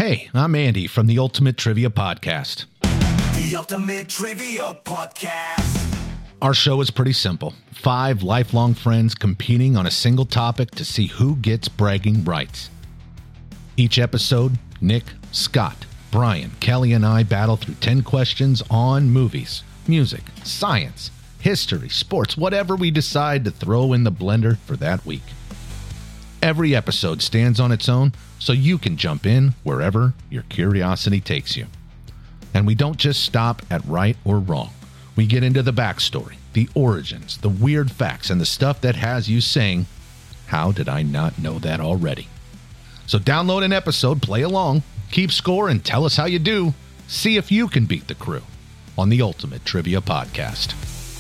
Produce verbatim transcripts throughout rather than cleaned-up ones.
Hey, I'm Andy from the Ultimate Trivia Podcast. The Ultimate Trivia Podcast. Our show is pretty simple. Five lifelong friends competing on a single topic to see who gets bragging rights. Each episode, Nick, Scott, Brian, Kelly, and I battle through ten questions on movies, music, science, history, sports, whatever we decide to throw in the blender for that week. Every episode stands on its own, so you can jump in wherever your curiosity takes you. And we don't just stop at right or wrong. We get into the backstory, the origins, the weird facts, and the stuff that has you saying, how did I not know that already? So download an episode, play along, keep score, and tell us how you do. See if you can beat the crew on the Ultimate Trivia Podcast.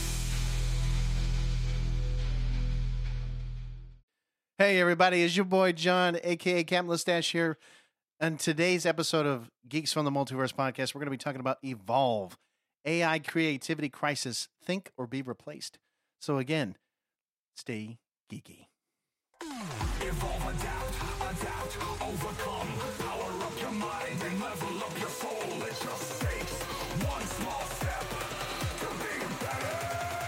Hey everybody, it's your boy John, aka Captain Mustache here. On today's episode of Geeks from the Multiverse podcast, we're going to be talking about Evolve, A I creativity crisis, think or be replaced. So again, stay geeky. Evolve, adapt, adapt, overcome. Power up your mind and level up your soul. It just takes one small step to be better.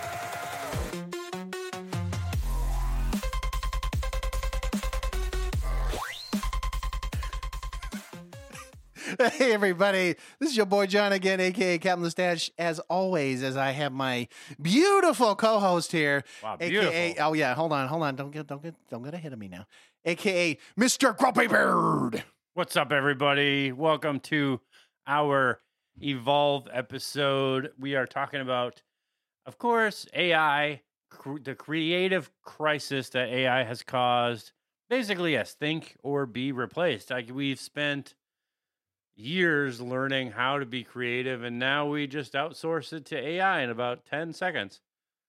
Hey everybody, this is your boy John again, aka Captain Mustache. As always, as I have my beautiful co-host here, Wow, aka beautiful. oh yeah, hold on, hold on, don't get, don't get, don't get ahead of me now, aka Mister Grumpy Beard. What's up, everybody? Welcome to our Evolve episode. We are talking about, of course, A I, cr- the creative crisis that A I has caused. Basically, yes, think or be replaced. Like we've spent years learning how to be creative, and now we just outsource it to A I in about ten seconds.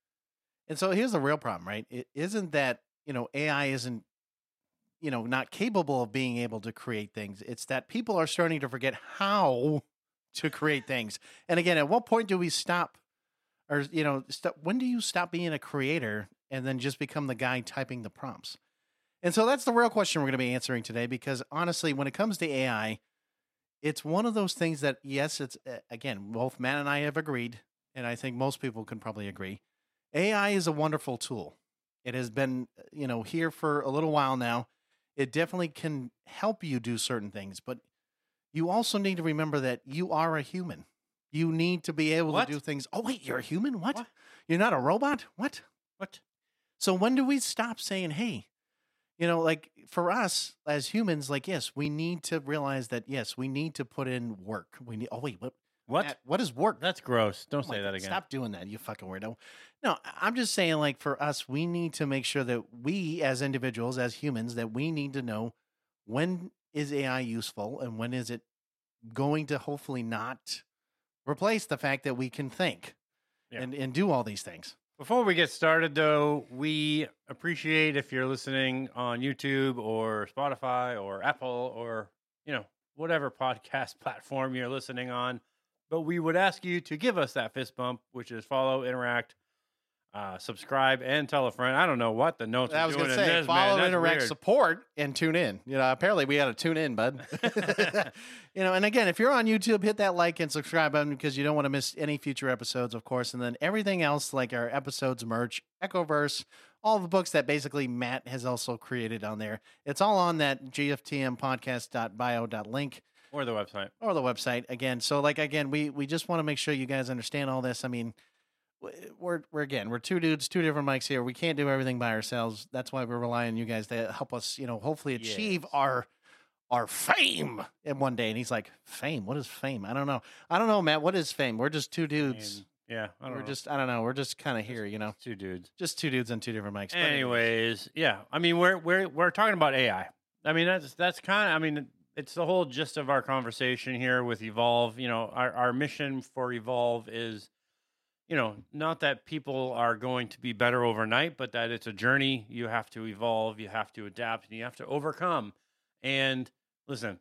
And so here's the real problem, right? It isn't that, you know, A I isn't, you know, not capable of being able to create things. It's that people are starting to forget how to create things. And again, at what point do we stop or, you know, stop, when do you stop being a creator and then just become the guy typing the prompts? And so that's the real question we're going to be answering today, because honestly, when it comes to A I, it's one of those things that, yes, it's, uh, again, both Matt and I have agreed, and I think most people can probably agree. A I is a wonderful tool. It has been, you know, here for a little while now. It definitely can help you do certain things, but you also need to remember that you are a human. You need to be able What? to do things. Oh, wait, you're a human? What? What? You're not a robot? What? What? So when do we stop saying, hey, you know, like for us as humans, like, yes, we need to realize that, yes, we need to put in work. We need, oh, wait, what? What? Matt, what is work? That's gross. Don't Oh my say that God, again. Stop doing that, you fucking weirdo. No, I- I'm just saying, like, for us, we need to make sure that we, as individuals, as humans, that we need to know when is A I useful and when is it going to hopefully not replace the fact that we can think Yeah. and, and do all these things. Before we get started, though, we appreciate if you're listening on YouTube or Spotify or Apple or, you know, whatever podcast platform you're listening on. But we would ask you to give us that fist bump, which is follow, interact, uh, subscribe, and tell a friend. I don't know what the notes I are was doing going to in say, this, follow, man. That's interact, weird. support, and tune in. You know, apparently we got to tune in, bud. You know, and again, if you're on YouTube, hit that like and subscribe button because you don't want to miss any future episodes, of course. And then everything else, like our episodes, merch, Echoverse, all the books that basically Matt has also created on there. It's all on that G F T M podcast dot bio dot link Or the website. or the website again. So, like, again, we we just want to make sure you guys understand all this. I mean, w- we're we're again we're two dudes, two different mics here. We can't do everything by ourselves. That's why we're relying on you guys to help us, you know, hopefully achieve Yes. our our fame in one day. And he's like, fame? What is fame? I don't know. I don't know, Matt. What is fame? We're just two dudes. And, yeah, I don't We're know. just I don't know. We're just kind of here, you know, two dudes. just two dudes on two different mics. But Anyways, yeah. I mean, we're we're we're talking about A I. I mean, that's that's kind of. I mean, it's the whole gist of our conversation here with Evolve. You know, our our mission for Evolve is, you know, not that people are going to be better overnight, but that it's a journey. You have to evolve, you have to adapt, and you have to overcome. And listen,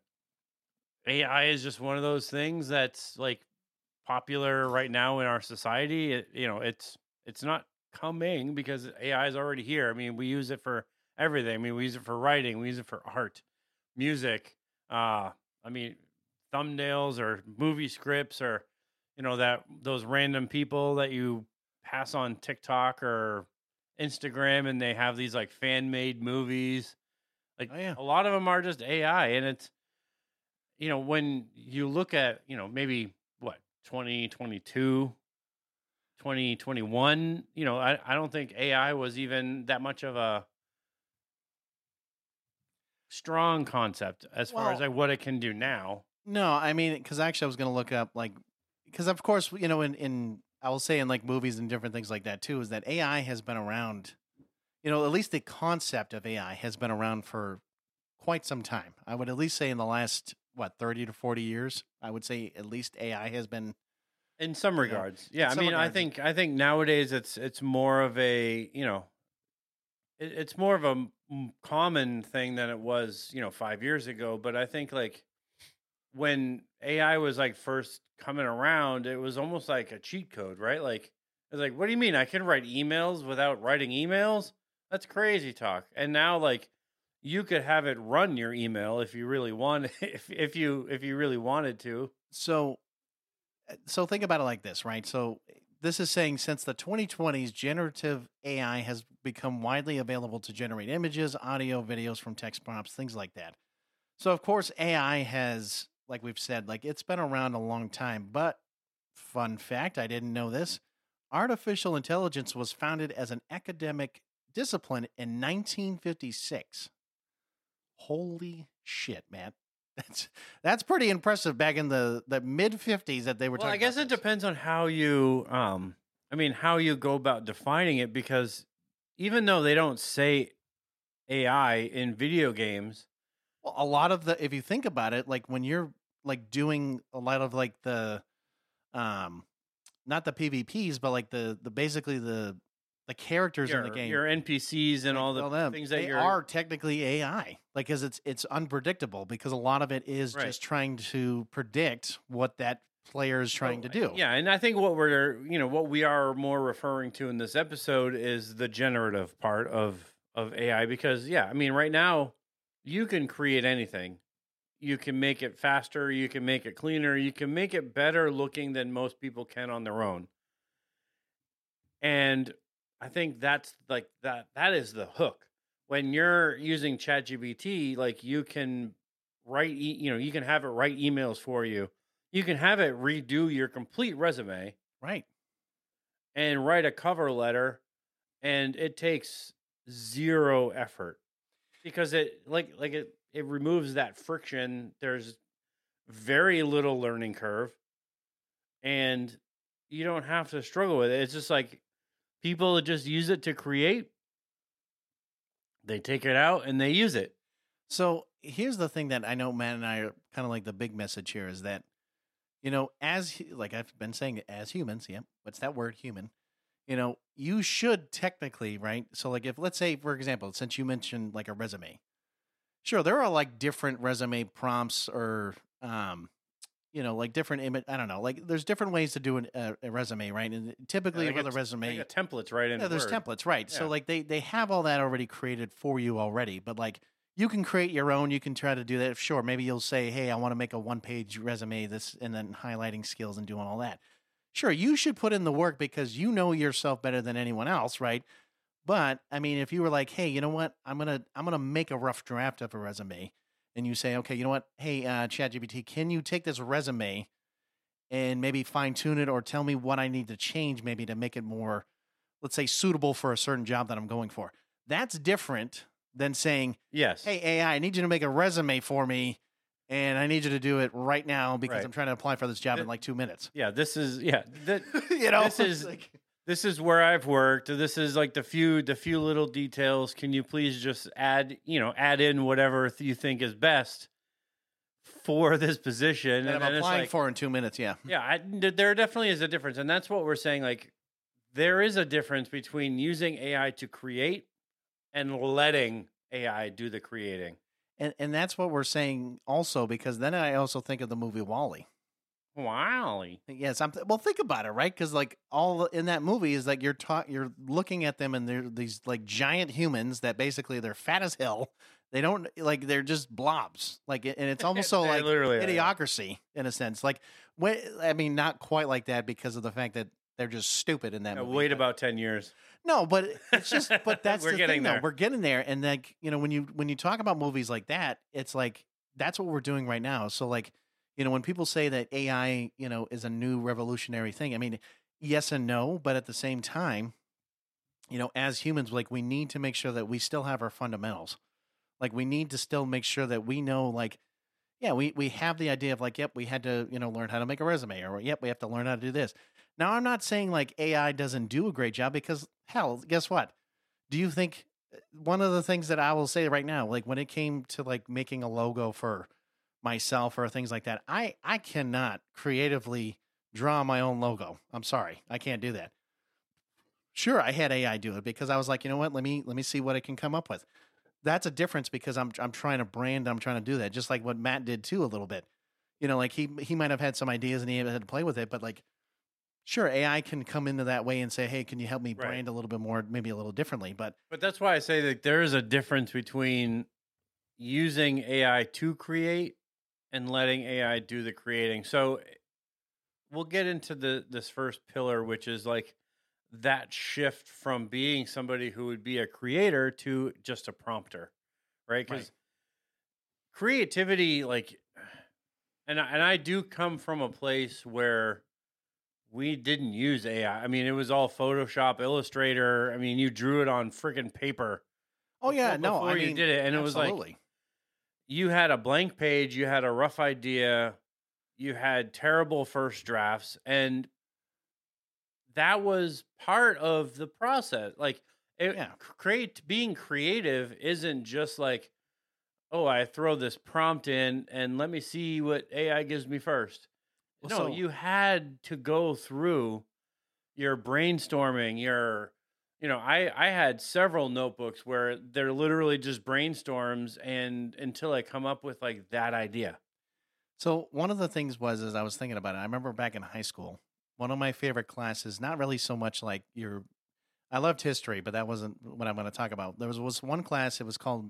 A I is just one of those things that's like popular right now in our society. It, you know, it's it's not coming because A I is already here. I mean, we use it for everything. I mean, we use it for writing, we use it for art, music, uh, I mean, thumbnails or movie scripts or, you know, that those random people that you pass on TikTok or Instagram and they have these like fan made movies. Like Oh, yeah. a lot of them are just A I. And it's, you know, when you look at, you know, maybe what, twenty twenty-two, twenty twenty-one, you know, I, I don't think A I was even that much of a strong concept as far as Well- like what it can do now. No, I mean, because actually, I was going to look up like, because of course, you know, in in I will say in like movies and different things like that too, is that A I has been around. You know, at least the concept of A I has been around for quite some time. I would at least say in the last what thirty to forty years. I would say at least A I has been. In some Yeah. regards, yeah. In I some mean, I regards. think I think nowadays it's it's more of a you know, it, it's more of a m- common thing than it was you know five years ago. But I think like when A I was like first coming around, it was almost like a cheat code, right? Like it's like, what do you mean I can write emails without writing emails? That's crazy talk. And now like you could have it run your email if you really want, if if you if you really wanted to. So, uh, so think about it like this, right? So, this is saying since the twenty twenties, generative A I has become widely available to generate images, audio, videos from text prompts, things like that. So, of course, A I has, like we've said, like it's been around a long time. But, fun fact, I didn't know this: artificial intelligence was founded as an academic discipline in nineteen fifty-six. Holy shit, man! That's that's pretty impressive. Back in the, the mid fifties, that they were. Well, talking I guess about it this. depends on how you, um, I mean, how you go about defining it. Because even though they don't say A I in video games, Well, a lot of the, if you think about it, like when you're like doing a lot of like the, um, not the PvPs, but like the the basically the the characters your, in the game, your N P Cs and like, all the well, them, things that they you're are technically A I, like because it's it's unpredictable because a lot of it is Right. just trying to predict what that player is trying to Well, do. Yeah, and I think what we're, you know, what we are more referring to in this episode is the generative part of of A I because yeah, I mean, right now you can create anything. You can make it faster, you can make it cleaner, you can make it better looking than most people can on their own. And I think that's like that that is the hook. When you're using ChatGPT, like you can write, e- you know, you can have it write emails for you. You can have it redo your complete resume Right. and write a cover letter, and it takes zero effort because it like like it it removes that friction. There's very little learning curve, and you don't have to struggle with it. It's just like people just use it to create. They take it out and they use it. So here's the thing that I know Matt and I are kind of like the big message here is that, you know, as hu- like I've been saying, as humans, yeah, what's that word, human? You know, you should technically, right? So like if let's say, for example, since you mentioned like a resume, sure, there are like different resume prompts or, um, you know, like different image. I don't know, like there's different ways to do an, a, a resume, right? And typically Yeah, they with a got- resume, They got templates right in. yeah, there's Word. templates, right? So Yeah. like they they have all that already created for you already, but like you can create your own. You can try to do that. Sure, maybe you'll say, "Hey, I want to make a one-page resume." This and then highlighting skills and doing all that. Sure, you should put in the work because you know yourself better than anyone else, right? But I mean, if you were like, "Hey, you know what? I'm gonna I'm gonna make a rough draft of a resume," and you say, "Okay, you know what? Hey, uh, ChatGPT, can you take this resume and maybe fine tune it or tell me what I need to change, maybe to make it more, let's say, suitable for a certain job that I'm going for." That's different than saying, Yes. "Hey, A I, I need you to make a resume for me, and I need you to do it right now because Right. I'm trying to apply for this job in Th- like two minutes." Yeah. This is yeah. That, you know, This it's is- like, this is where I've worked. This is like the few the few little details. Can you please just add you know add in whatever th- you think is best for this position? that and I'm then it's applying like, for in two minutes. Yeah, yeah, I, th- there definitely is a difference, and that's what we're saying. Like, there is a difference between using A I to create and letting A I do the creating. and and that's what we're saying also because then I also think of the movie Wall-E. Wow. Yes, I'm. Th- well, think about it, right? Because like all in that movie is like you're ta- you're looking at them and they're these like giant humans that basically they're fat as hell. They don't like they're just blobs. Like and it's almost so They like literally are, yeah. idiocracy in a sense. Like when I mean not quite like that because of the fact that they're just stupid in that Yeah, movie. wait but- about ten years. No, but it's just but that's We're the getting thing there. though. We're getting there. And like, you know, when you when you talk about movies like that, it's like that's what we're doing right now. So like, you know, when people say that A I, you know, is a new revolutionary thing, I mean, yes and no, but at the same time, you know, as humans, like we need to make sure that we still have our fundamentals. Like we need to still make sure that we know like yeah, we we have the idea of like, yep, we had to, you know, learn how to make a resume or yep, we have to learn how to do this. Now, I'm not saying like A I doesn't do a great job because hell, guess what? Do you think one of the things that I will say right now, like when it came to like making a logo for myself or things like that, I I cannot creatively draw my own logo. I'm sorry, I can't do that. Sure, I had A I do it because I was like, you know what? Let me let me see what it can come up with. That's a difference because I'm I'm trying to brand. I'm trying to do that, just like what Matt did too a little bit. You know, like he he might have had some ideas and he had to play with it, but like, sure, A I can come into that way and say, hey, can you help me Right. brand a little bit more, maybe a little differently? But But that's why I say that there is a difference between using A I to create and letting A I do the creating. So we'll get into the this first pillar, which is like that shift from being somebody who would be a creator to just a prompter, right? Because Right. creativity, like, and I, and I do come from a place where we didn't use A I. I mean, it was all Photoshop, Illustrator. I mean, you drew it on freaking paper. oh yeah, before- no, I before you mean, did it, and it was like absolutely. you had a blank page, you had a rough idea, you had terrible first drafts, and that was part of the process. Like, it, Yeah. create being creative isn't just like, oh, I throw this prompt in and let me see what A I gives me first. Well, no, so- you had to go through your brainstorming, your you know, I I had several notebooks where they're literally just brainstorms and until I come up with like that idea. So one of the things was, as I was thinking about it, I remember back in high school, one of my favorite classes, not really so much like your, I loved history, but that wasn't what I'm going to talk about. There was, was one class, it was called,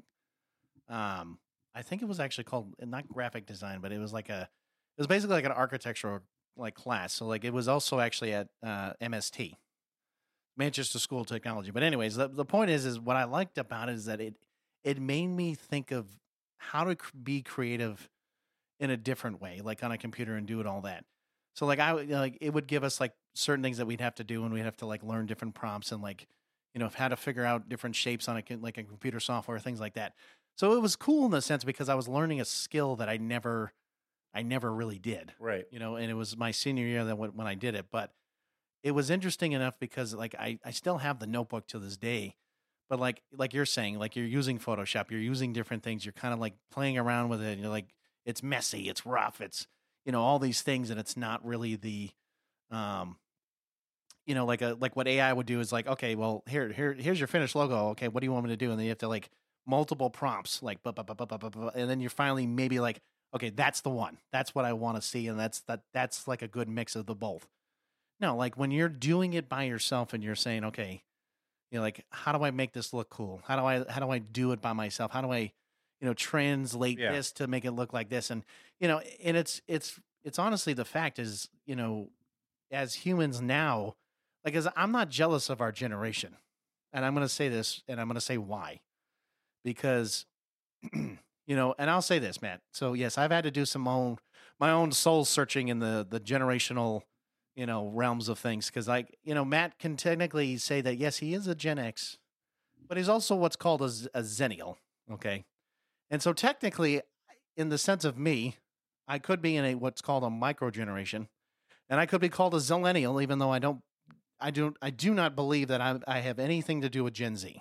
um, I think it was actually called, not graphic design, but it was like a, it was basically like an architectural like class. So like it was also actually at uh, M S T, Manchester School of Technology. But anyways, the, the point is, is what I liked about it is that it, it made me think of how to cr- be creative in a different way, like on a computer and do it all that. So like I would like it would give us like certain things that we'd have to do and we'd have to like learn different prompts and like, you know, how to figure out different shapes on a co- like a computer software, things like that. So it was cool in the sense because I was learning a skill that I never, I never really did, Right. you know, and it was my senior year that when when I did it, but it was interesting enough because like I, I still have the notebook to this day, but like like you're saying, like you're using Photoshop, you're using different things, you're kind of like playing around with it, and you're like it's messy, it's rough, it's you know all these things, and it's not really the, um, you know like a like what A I would do is like okay, well here here here's your finished logo, okay, what do you want me to do, and then you have to like multiple prompts like bu- bu- bu- bu- bu- bu- bu- and then you're finally maybe like okay that's the one, that's what I want to see, and that's that that's like a good mix of the both. No, like when you're doing it by yourself and you're saying, okay, you know, like how do I make this look cool? How do I how do I do it by myself? How do I, you know, translate Yeah. this to make it look like this? And you know, and it's it's it's honestly the fact is, you know, as humans now, like as I'm not jealous of our generation. And I'm gonna say this and I'm gonna say why. Because you know, and I'll say this, Matt. So yes, I've had to do some own my own soul searching in the the generational, you know, realms of things. Because like, you know, Matt can technically say that yes, he is a Gen X, but he's also what's called a, Z- a Zennial. Okay, and so technically, in the sense of me, I could be in a what's called a micro generation, and I could be called a Zillennial, even though I don't, I don't, I do not believe that I I have anything to do with Gen Z.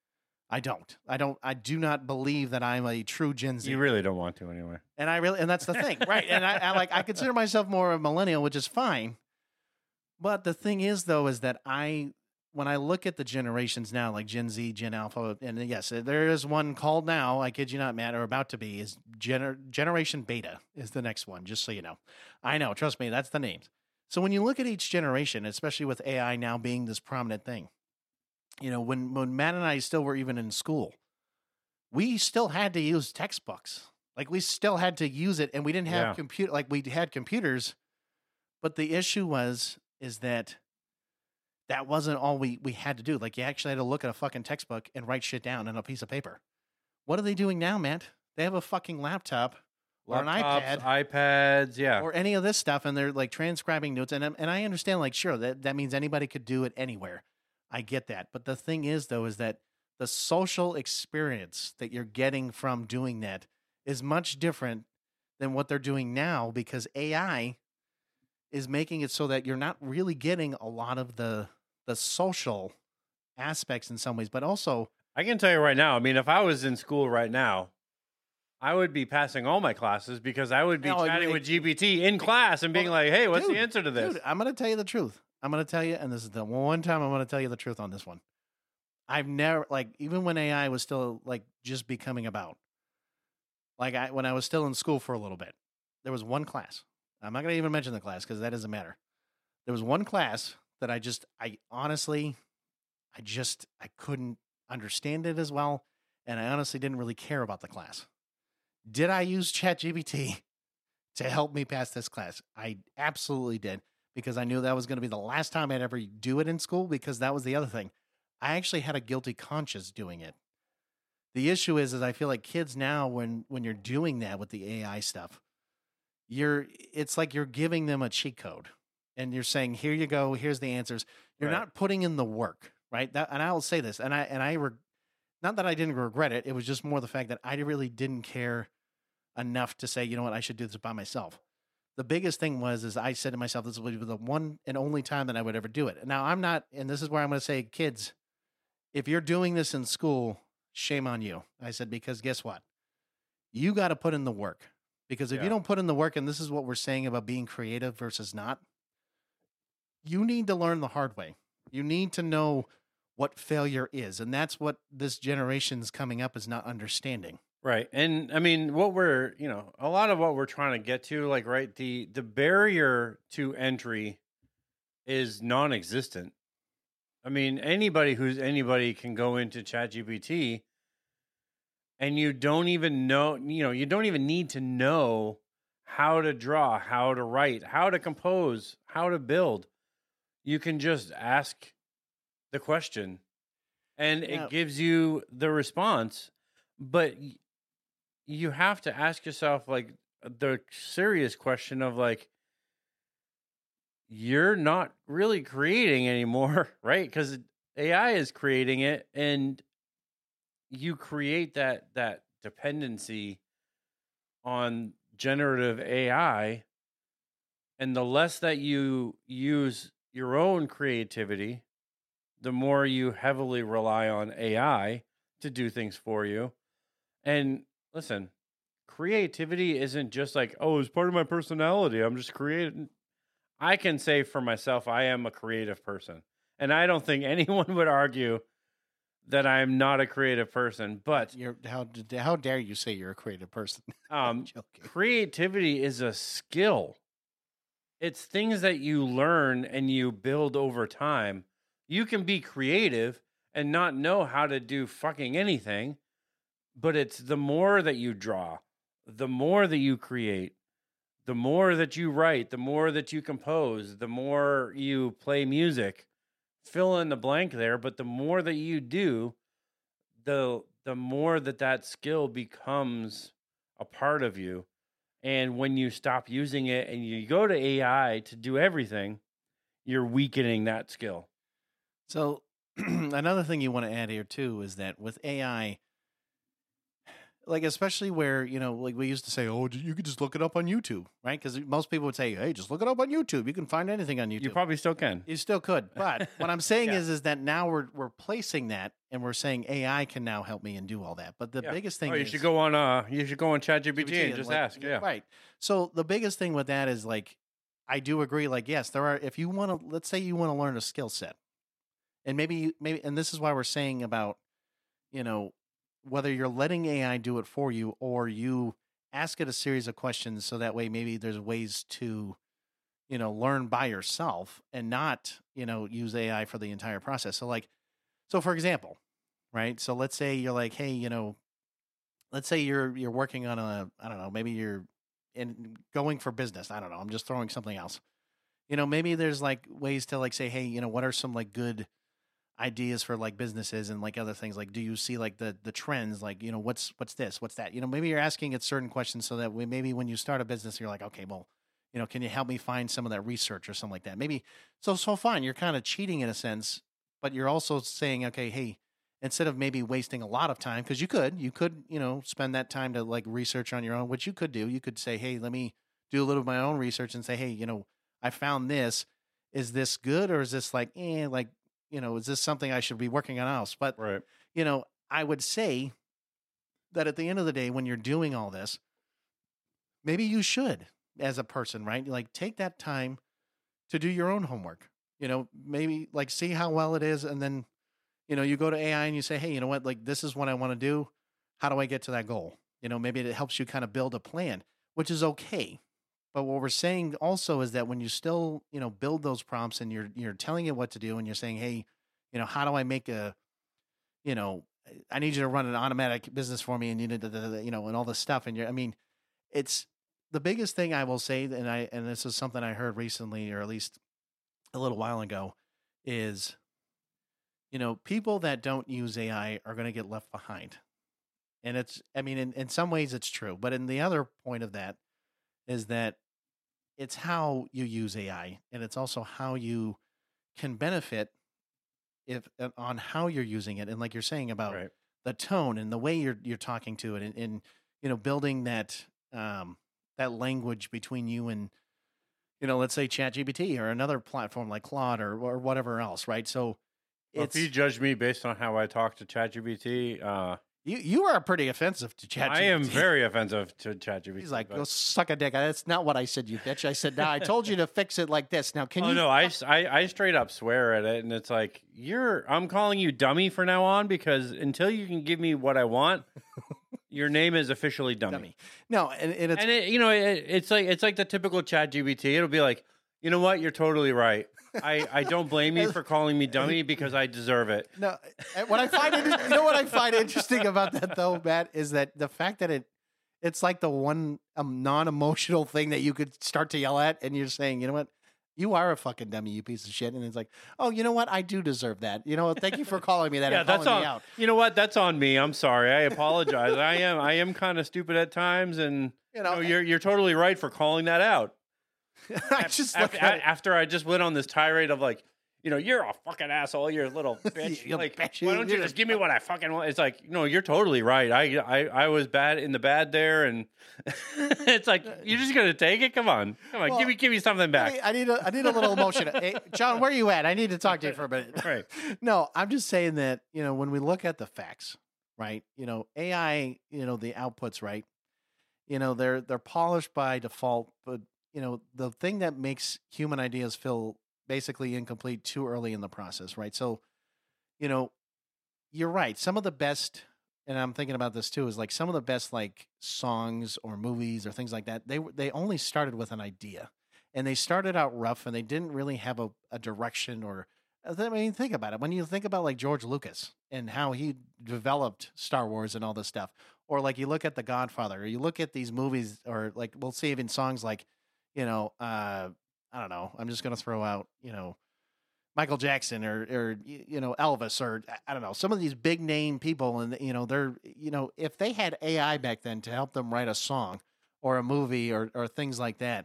I don't. I don't. I do not believe that I'm a true Gen Z. You really don't want to anyway. And I really, and that's the thing, right? And I, I like, I consider myself more a millennial, which is fine. But the thing is, though, is that I, when I look at the generations now, like Gen Z, Gen Alpha, and yes, there is one called now. I kid you not, Matt, or about to be, is gener- Generation Beta is the next one. Just so you know, I know. Trust me, that's the names. So when you look at each generation, especially with A I now being this prominent thing, you know, when when Matt and I still were even in school, we still had to use textbooks. Like we still had to use it, and we didn't have Yeah. computer. Like we had computers, but the issue was is that that wasn't all we we had to do. Like you actually had to look at a fucking textbook and write shit down on a piece of paper. What are they doing now, Matt? They have a fucking laptop or an Laptops, iPad iPads, yeah. or any of this stuff, and they're like transcribing notes. And and I understand, like, sure, that that means anybody could do it anywhere. I get that, but the thing is, though, is that the social experience that you're getting from doing that is much different than what they're doing now, because A I is making it so that you're not really getting a lot of the the social aspects in some ways, but also I can tell you right now, I mean, if I was in school right now, I would be passing all my classes because I would be No, it- chatting it- with G P T in class and being well, like, hey, what's dude, the answer to this? Dude, I'm going to tell you the truth. I'm going to tell you, and this is the one time I'm going to tell you the truth on this one. I've never, like, even when A I was still, like, just becoming about, like, I when I was still in school for a little bit, there was one class. I'm not going to even mention the class because that doesn't matter. There was one class that I just, I honestly, I just, I couldn't understand it as well, and I honestly didn't really care about the class. Did I use ChatGPT to help me pass this class? I absolutely did, because I knew that was going to be the last time I'd ever do it in school, because that was the other thing. I actually had a guilty conscience doing it. The issue is, is I feel like kids now, when when you're doing that with the A I stuff, you're it's like you're giving them a cheat code, and you're saying, "Here you go. Here's the answers." You're Right. not putting in the work, right? That, and I will say this, and I and I re- not that I didn't regret it. It was just more the fact that I really didn't care enough to say, you know what, I should do this by myself. The biggest thing was, is I said to myself, this would be the one and only time that I would ever do it. Now I'm not, and this is where I'm going to say, kids, if you're doing this in school, shame on you. I said, because guess what? You got to put in the work, because if Yeah. you don't put in the work, and this is what we're saying about being creative versus not, you need to learn the hard way. You need to know what failure is. And that's what this generation's coming up is not understanding. Right. And I mean, what we're, you know, a lot of what we're trying to get to, like, right, the the barrier to entry is non-existent. I mean, anybody who's anybody can go into ChatGPT, and you don't even know, you know, you don't even need to know how to draw, how to write, how to compose, how to build. You can just ask the question and Yeah. it gives you the response. But y- you have to ask yourself, like, the serious question of, like, you're not really creating anymore, right? Because A I is creating it, and you create that that dependency on generative A I, and the less that you use your own creativity, the more you heavily rely on A I to do things for you. And listen, creativity isn't just like, oh, it's part of my personality, I'm just creating. I can say for myself, I am a creative person. And I don't think anyone would argue that I'm not a creative person. But You're how how dare you say you're a creative person? um, Joking. creativity is a skill. It's things that you learn and you build over time. You can be creative and not know how to do fucking anything, but it's the more that you draw, the more that you create, the more that you write, the more that you compose, the more you play music. Fill in the blank there, but the more that you do, the the more that that skill becomes a part of you. And when you stop using it and you go to A I to do everything, you're weakening that skill. So another thing you want to add here too is that with A I, like especially where, you know, like we used to say, oh, you could just look it up on YouTube, right? Because most people would say, hey, just look it up on YouTube. You can find anything on YouTube. You probably still can. You still could, but what I'm saying Yeah. is, is that now we're we're placing that, and we're saying A I can now help me and do all that. But the Yeah. biggest thing Oh, you is should go on uh you should go on ChatGPT G P T and just like, ask. Yeah. right. So the biggest thing with that is, like, I do agree. Like, yes, there are. If you want to, let's say you want to learn a skill set, and maybe you- maybe, and this is why we're saying about, you know, whether you're letting A I do it for you or you ask it a series of questions, so that way maybe there's ways to, you know, learn by yourself and not, you know, use A I for the entire process. So like, so for example, right? So let's say you're like, hey, you know, let's say you're you're working on a, I don't know, maybe you're in going for business. I don't know. I'm just throwing something else. You know, maybe there's like ways to like say, hey, you know, what are some like good ideas for like businesses and like other things? Like, do you see like the the trends? Like, you know, what's what's this? What's that? You know, maybe you're asking it certain questions so that we, maybe when you start a business, you're like, okay, well, you know, can you help me find some of that research or something like that? Maybe so so fine. You're kind of cheating in a sense, but you're also saying, okay, hey, instead of maybe wasting a lot of time, because you could, you could, you know, spend that time to like research on your own, which you could do. You could say, hey, let me do a little of my own research and say, hey, you know, I found this. Is this good or is this like, eh, like, you know, is this something I should be working on else? But, Right. you know, I would say that at the end of the day, when you're doing all this, maybe you should, as a person, right? Like, take that time to do your own homework. You know, maybe like see how well it is. And then, you know, you go to A I and you say, hey, you know what? Like, this is what I want to do. How do I get to that goal? You know, maybe it helps you kind of build a plan, which is okay. But what we're saying also is that when you still, you know, build those prompts and you're you're telling it what to do and you're saying, hey, you know, how do I make a, you know, I need you to run an automatic business for me and you need to, you know, and all this stuff. And you're, I mean, it's the biggest thing I will say, and I and this is something I heard recently, or at least a little while ago, is, you know, people that don't use A I are going to get left behind. And it's, I mean, in, in some ways it's true, but in the other point of that is that it's how you use A I, and it's also how you can benefit if uh, on how you're using it, and like you're saying about Right. the tone and the way you're you're talking to it, and, and you know, building that um, that language between you and, you know, let's say ChatGPT or another platform like Claude or or whatever else, right? So Well, it's if you judge me based on how I talk to ChatGPT, uh, you you are pretty offensive to ChatGPT. I am very offensive to ChatGPT. He's like, but- go suck a dick. That's not what I said, you bitch. I said, no, I told you to fix it like this. Now, can oh you? no, I, s- I- I straight up swear at it, and it's like you're. I'm calling you dummy for now on because until you can give me what I want, your name is officially dummy. Dummy. No, and, and it's And it, you know, it, it's like it's like the typical ChatGPT. It'll be like, you know what, you're totally right. I, I don't blame you for calling me dummy because I deserve it. no. and What I find it, you know, what I find interesting about that though, Matt, is that the fact that it, it's like the one um, non-emotional thing that you could start to yell at, and you're saying, you know what, you are a fucking dummy, you piece of shit, and it's like, oh, you know what, I do deserve that. You know, thank you for calling me that. Yeah, and that's calling on. me out. You know what? That's on me. I'm sorry. I apologize. I am. I am kind of stupid at times, and You you know, know, you're you're totally right for calling that out. I just look after, at it. after I just went on this tirade of like, you know, you're a fucking asshole. You're a little bitch. You like, bitch, why don't you you're- just give me what I fucking want? It's like, no, you're totally right. I I, I was bad in the bad there, and it's like you're just gonna take it. Come on, come on, Well, give me give me something I back. need, I need a I need a little emotion. Hey, John, where are you at? I need to talk to you for a minute. Right. No, I'm just saying that, you know, when we look at the facts, right? You know, A I, you know, the outputs, right? You know, they're they're polished by default, but you know, the thing that makes human ideas feel basically incomplete too early in the process, right? So, you know, you're right. Some of the best, and I'm thinking about this too, is like some of the best like songs or movies or things like that. They were- they only started with an idea, and they started out rough, and they didn't really have a, a direction or. I mean, think about it. When you think about like George Lucas and how he developed Star Wars and all this stuff, or like you look at The Godfather, or you look at these movies, or like we'll see even songs like, you know, uh, I don't know. I'm just gonna throw out, you know, Michael Jackson or or y- you know, Elvis, or I don't know, some of these big name people, and you know, they're, you know, if they had A I back then to help them write a song or a movie or or things like that,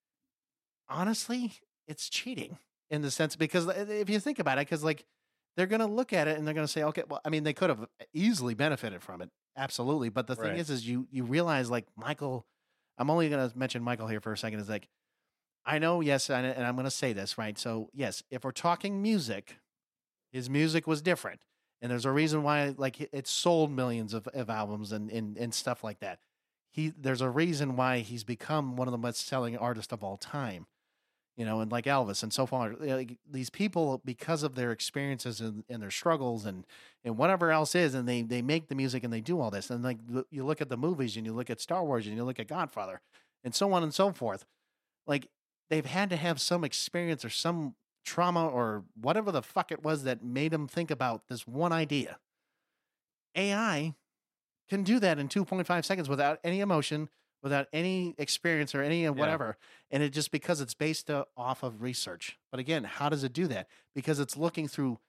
honestly, it's cheating in the sense, because if you think about it, because like they're gonna look at it and they're gonna say, okay, well, I mean, they could have easily benefited from it, absolutely. But the thing Right. is, is you you realize like Michael, I'm only gonna mention Michael here for a second. Is like, I know, yes, and, and I'm gonna say this right. So yes, if we're talking music, his music was different, and there's a reason why like it- it sold millions of, of albums and, and and stuff like that. He there's a reason why he's become one of the best selling artists of all time, you know, and like Elvis and so far, like, these people, because of their experiences and, and their struggles and and whatever else is, and they they make the music and they do all this, and like the- you look at the movies and you look at Star Wars and you look at Godfather and so on and so forth, like they've had to have some experience or some trauma or whatever the fuck it was that made them think about this one idea. A I can do that in two point five seconds without any emotion, without any experience or any of Yeah. whatever. And it just because it's based uh, off of research. But again, how does it do that? Because it's looking through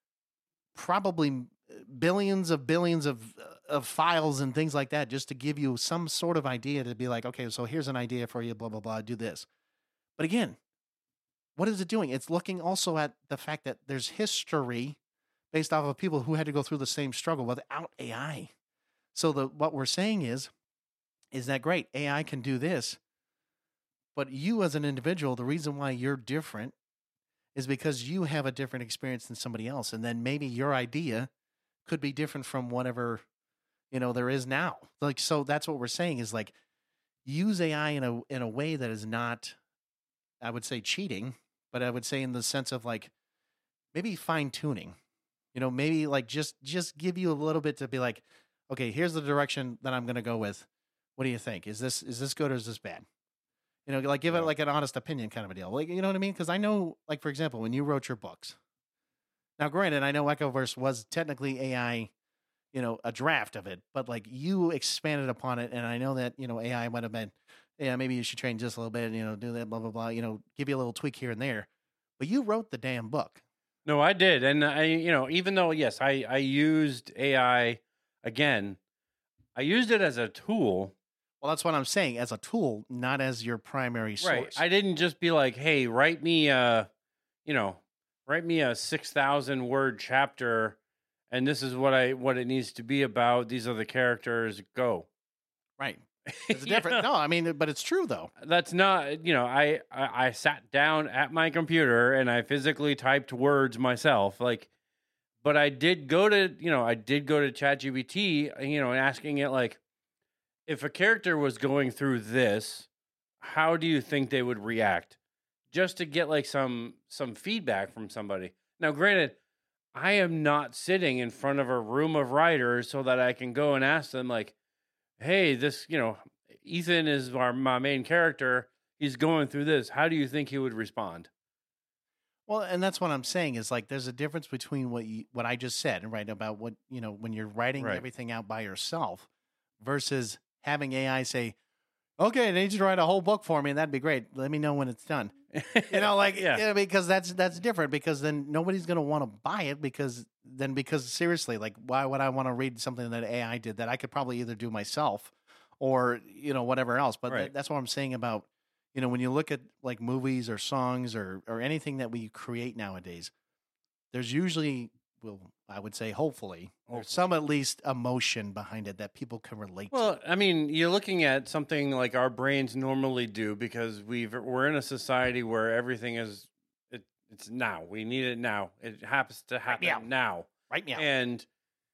probably billions of billions of of files and things like that just to give you some sort of idea to be like, okay, so here's an idea for you, blah, blah, blah, do this. But again, what is it doing? It's looking also at the fact that there's history based off of people who had to go through the same struggle without A I. So the what we're saying is, is that great? A I can do this, but you as an individual, the reason why you're different is because you have a different experience than somebody else, and then maybe your idea could be different from whatever you know there is now. Like so, that's what we're saying is like use A I in a in a way that is not, I would say, cheating, but I would say in the sense of like maybe fine tuning. You know, maybe like just just give you a little bit to be like, okay, here's the direction that I'm going to go with. What do you think? Is this is this good or is this bad? You know, like give it Yeah. like an honest opinion kind of a deal. Like, you know what I mean? Because I know, like for example, when you wrote your books. Now, granted, I know Echoverse was technically A I, you know, a draft of it, but like you expanded upon it, and I know that you know A I might have been, yeah, maybe you should train just a little bit, you know, do that, blah blah blah, you know, give you a little tweak here and there, but you wrote the damn book. No, I did, and I, you know, even though yes, I I used A I again, I used it as a tool. Well, that's what I'm saying, as a tool, not as your primary source. Right. I didn't just be like, hey, write me a, you know, write me a six thousand word chapter, and this is what I what it needs to be about. These are the characters. Go. Right. It's You different. know? No, I mean, but it's true though. That's not, you know, I, I I sat down at my computer and I physically typed words myself, like, but I did go to, you know, I did go to ChatGPT, you know, and asking it like, if a character was going through this, how do you think they would react? Just to get like some some feedback from somebody. Now, granted, I am not sitting in front of a room of writers so that I can go and ask them like, hey, this, you know, Ethan is our my main character. He's going through this. How do you think he would respond? Well, and that's what I'm saying is like there's a difference between what you, what I just said, right, about what, you know, when you're writing Right. everything out by yourself versus having A I say, okay, I need you to write a whole book for me, and that'd be great. Let me know when it's done. You know, like Yeah. yeah, because that's that's different because then nobody's gonna want to buy it because then because seriously, like why would I want to read something that A I did that I could probably either do myself or you know whatever else. But Right. th- that's what I'm saying about you know when you look at like movies or songs or or anything that we create nowadays, there's usually well I would say hopefully there's some at least emotion behind it that people can relate to. Well, I mean, you're looking at something like our brains normally do because we've we're in a society where everything is it, it's now. We need it now. It happens to happen now. now. Right now, And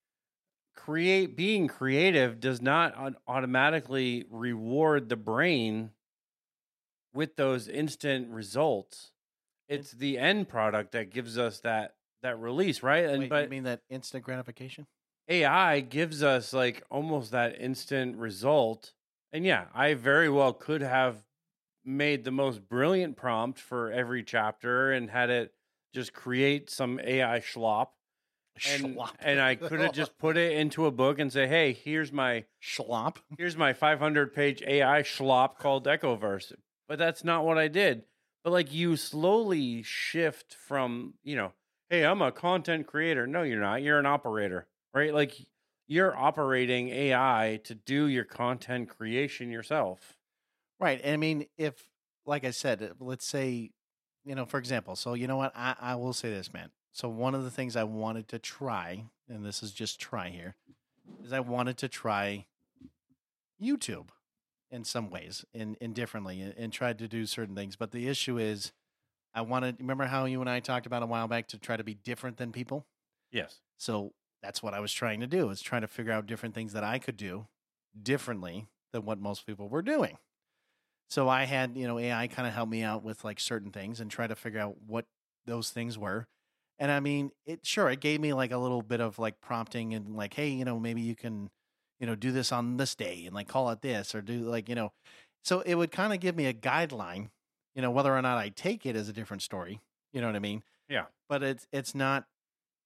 create being creative does not au- automatically reward the brain with those instant results. It's the end product that gives us that that release, right? And Wait, but you mean that instant gratification? A I gives us like almost that instant result. And yeah, I very well could have made the most brilliant prompt for every chapter and had it just create some A I schlop. And, Schlop. and I could have just put it into a book and say, hey, here's my Schlop. here's my five hundred page A I schlop called Echoverse. But that's not what I did. But like you slowly shift from, you know, hey, I'm a content creator. No, you're not. You're an operator, right? Like you're operating A I to do your content creation yourself. Right. And I mean, if, like I said, uh, let's say, you know, for example, so you know what? I, I will say this, man. So one of the things I wanted to try, and this is just try here, is I wanted to try YouTube in some ways and, and differently and, and tried to do certain things. But the issue is, I wanted, remember how you and I talked about a while back to try to be different than people? Yes. So that's what I was trying to do, is trying to figure out different things that I could do differently than what most people were doing. So I had, you know, A I kind of help me out with like certain things and try to figure out what those things were. And I mean, it sure, it gave me like a little bit of like prompting and like, hey, you know, maybe you can, you know, do this on this day and like call it this or do like, you know, so it would kind of give me a guideline, you know, whether or not I take it is a different story. You know what I mean? Yeah. But it's, it's not,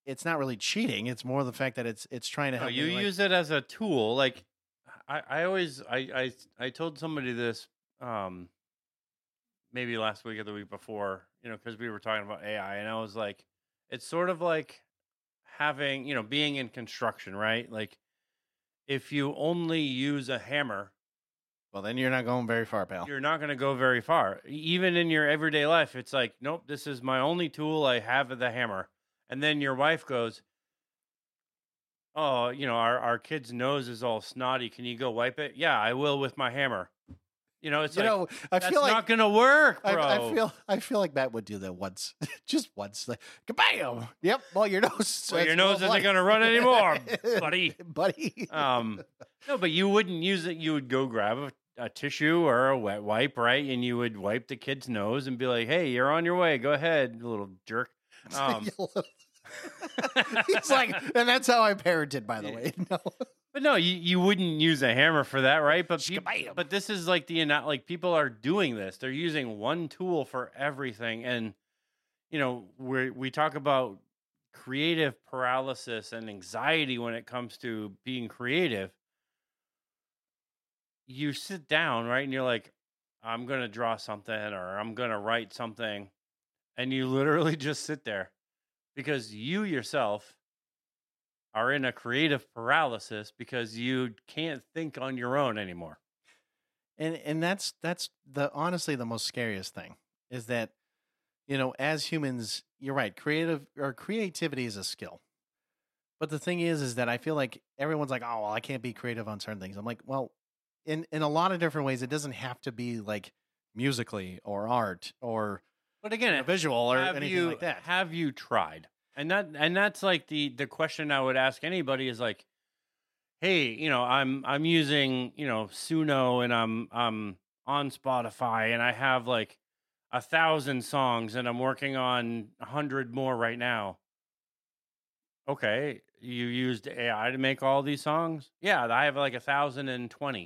it's not really cheating. It's more the fact that it's it's trying to No, help you me, like- use it as a tool. Like I, I always I, I I told somebody this um maybe last week or the week before, you know, because we were talking about A I, and I was like, it's sort of like having, you know, being in construction, right? Like if you only use a hammer, well, then you're not going very far, pal. you're not going to go very far. E- Even in your everyday life, it's like, nope, this is my only tool. I have the hammer. And then your wife goes, oh, you know, our, our kid's nose is all snotty. Can you go wipe it? Yeah, I will with my hammer. You know, it's You like, know, I that's feel like not going to work, I, bro. I feel I feel like Matt would do that once, just once. Like, kabam! Yep. Well, your nose. well, your that's nose well isn't going to run anymore, wiped. buddy. buddy. Um, no, but you wouldn't use it. You would go grab a, a tissue or a wet wipe, right? And you would wipe the kid's nose and be like, hey, you're on your way. Go ahead, you little jerk. Um, He's like, and that's how I parented, by the way. No. But no, you, you wouldn't use a hammer for that, right? But peop- Shkabam. but this is like the ana- like people are doing this. They're using one tool for everything, and you know we we talk about creative paralysis and anxiety when it comes to being creative. You sit down, right, and you're like, I'm gonna draw something or I'm gonna write something, and you literally just sit there because you yourself are in a creative paralysis because you can't think on your own anymore. And and that's that's the honestly the most scariest thing is that, you know, as humans, you're right, creative or creativity is a skill. But the thing is, is that I feel like everyone's like, oh, well, I can't be creative on certain things. I'm like, well, in in a lot of different ways, it doesn't have to be like musically or art or But again, you know, visual or have anything you like that. have you tried? And that and that's like the the question I would ask anybody is like, hey, you know, I'm I'm using, you know, Suno and I'm I'm on Spotify and I have like a thousand songs and I'm working on a hundred more right now. Okay, you used A I to make all these songs? Yeah, I have like a thousand and twenty.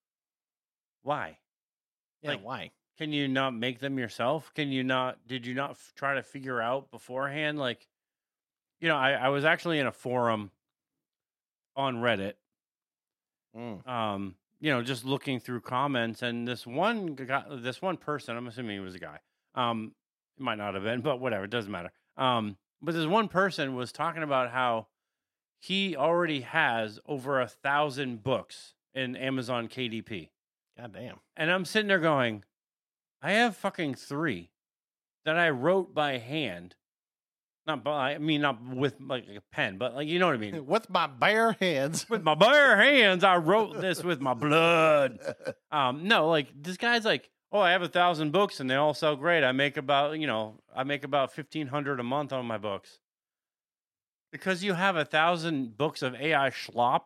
Why? Yeah, like- why? Can you not make them yourself? Can you not? Did you not f- try to figure out beforehand? Like, you know, I, I was actually in a forum on Reddit, Mm. um, you know, just looking through comments, and this one guy, this one person, I'm assuming he was a guy. Um, it might not have been, but whatever, it doesn't matter. Um, but this one person was talking about how he already has over a thousand books in Amazon K D P. God damn. And I'm sitting there going, I have fucking three that I wrote by hand. Not by, I mean, not with like a pen, but like, you know what I mean? With my bare hands. With my bare hands, I wrote this with my blood. Um, no, like this guy's like, oh, I have a thousand books and they all sell great. I make about, you know, I make about fifteen hundred a month on my books. Because you have a thousand books of A I schlop.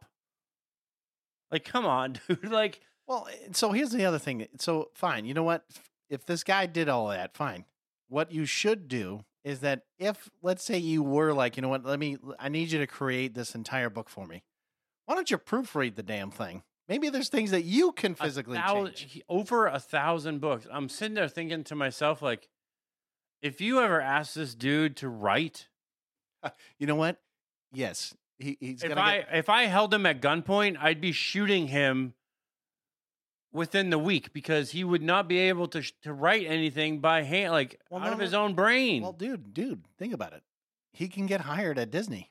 Like, come on, dude. Like, Well, so here's the other thing. So fine, you know what? If this guy did all that, fine. What you should do is that if, let's say, you were like, you know what? Let me. I need you to create this entire book for me. Why don't you proofread the damn thing? Maybe there's things that you can a physically thou- change. he- over a thousand books. I'm sitting there thinking to myself, like, if you ever ask this dude to write, You know what? Yes, he, he's if gonna. I Get, if I held him at gunpoint, I'd be shooting him within the week because he would not be able to sh- to write anything by hand, like Well, out no, of no. his own brain. well, dude, dude, think about it. He can get hired at Disney.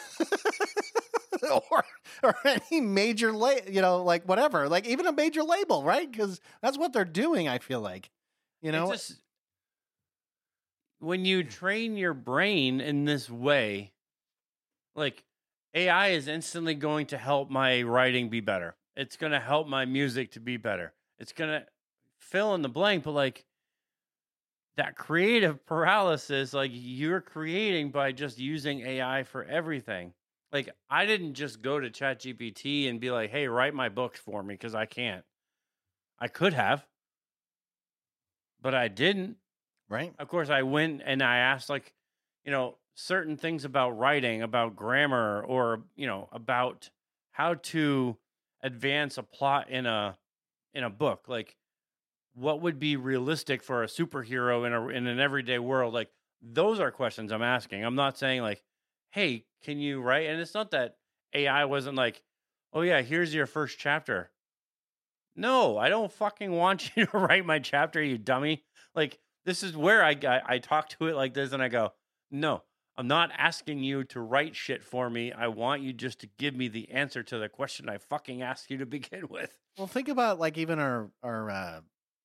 or or any major la- you know, like whatever, like even a major label, right? Because that's what they're doing. I feel like, you know, It's just, when you train your brain in this way, like A I is instantly going to help my writing be better. It's going to help my music to be better. It's going to fill in the blank, but like that creative paralysis, like you're creating by just using A I for everything. Like I didn't just go to ChatGPT and be like, "Hey, write my books for me," because I can't. I could have, but I didn't. right? Of course, I went and I asked, like, you know, certain things about writing, about grammar, or you know, about how to advance a plot in a in a book. Like, what would be realistic for a superhero in a in an everyday world? Like, those are questions I'm asking. I'm not saying like, hey, can you write? And it's not that A I wasn't like, oh yeah, here's your first chapter. No, I don't fucking want you to write my chapter, you dummy. Like, this is where I, I I talk to it like this, and I go, no, I'm not asking you to write shit for me. I want you just to give me the answer to the question I fucking asked you to begin with. Well, think about like even our our uh,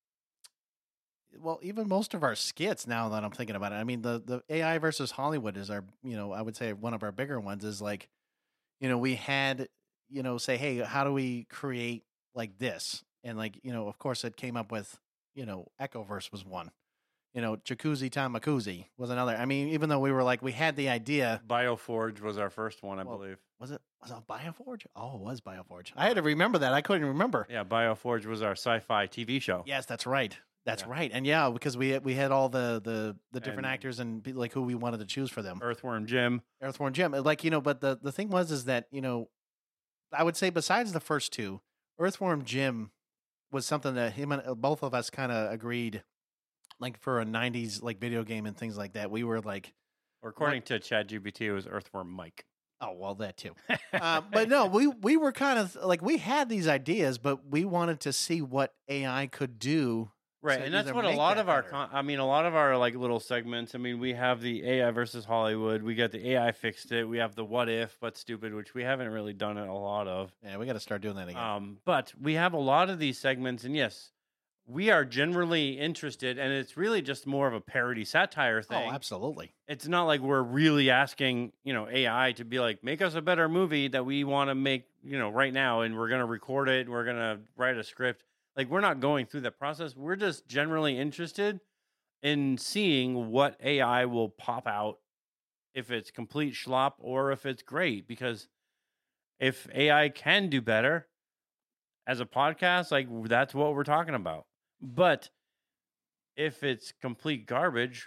well, even most of our skits. Now that I'm thinking about it, I mean the the A I versus Hollywood is our, you know, I would say one of our bigger ones is like, you know, we had, you know, say, hey, how do we create like this? And like, you know, of course it came up with, you know, Echoverse was one. You know, Jacuzzi Tamakuzi was another. I mean, even though we were like, we had the idea. Bioforge was our first one, I Well, believe. Was it was it Bioforge? Oh, it was Bioforge. I had to remember that. I couldn't remember. Yeah, Bioforge was our sci-fi T V show. Yes, that's right. That's Yeah. right. And yeah, because we we had all the the the different And- actors and be- like who we wanted to choose for them. Earthworm Jim. Earthworm Jim. Like, you know, but the the thing was is that, you know, I would say besides the first two, Earthworm Jim was something that him and uh, both of us kind of agreed, like for a nineties like video game and things like that. We were like, Or according to ChatGPT, it was Earthworm Mike. oh well, that too. uh, but no, we we were kind of like we had these ideas, but we wanted to see what A I could do. Right, to and that's either what a make lot that of our, better. con- I mean, a lot of our like little segments. I mean, we have the A I versus Hollywood. We got the A I fixed it. We have the what if but stupid, which we haven't really done it a lot of. Yeah, we got to start doing that again. Um, but we have a lot of these segments, and yes, we are generally interested, and it's really just more of a parody satire thing. Oh, absolutely. It's not like we're really asking, you know, A I to be like, make us a better movie that we want to make, you know, right now, and we're gonna record it, we're gonna write a script. Like, we're not going through that process. We're just generally interested in seeing what A I will pop out, if it's complete schlop or if it's great. Because if A I can do better as a podcast, like, that's what we're talking about. But if it's complete garbage,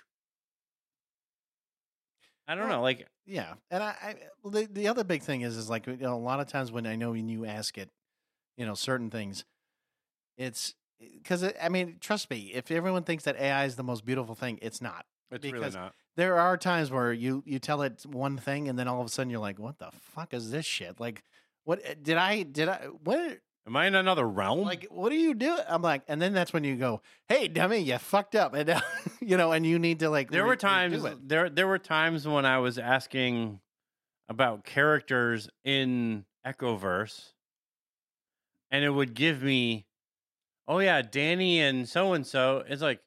I don't Well, know. Like, Yeah, and I, I well, the the other big thing is is like, you know, a lot of times when I know when you ask it, you know, certain things, it's because I mean, trust me, if everyone thinks that A I is the most beautiful thing, it's not. it's really Because not. there are times where you you tell it one thing and then all of a sudden you're like, what the fuck is this shit? Like, what did I did I what Am I in another realm? like what do you do? I'm like, and then that's when you go, hey dummy, you fucked up, and you know, and you need to like. there re- were redo times it. there there were times when I was asking about characters in Echoverse, and it would give me, oh yeah, Danny and so and so. It's like,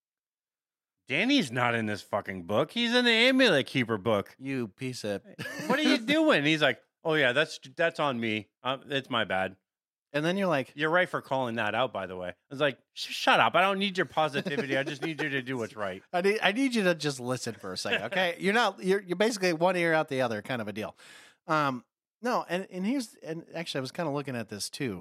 Danny's not in this fucking book. He's in the Amulet Keeper book. You piece of. What are you doing? He's like, oh yeah, that's that's on me. Uh, it's my bad. And then you're like, You're right for calling that out, by the way. I was like, Sh- shut up. I don't need your positivity. I just need you to do what's right. I need I need you to just listen for a second, okay? You're not you're you're basically one ear out the other kind of a deal. Um, no, and and here's and actually I was kind of looking at this too.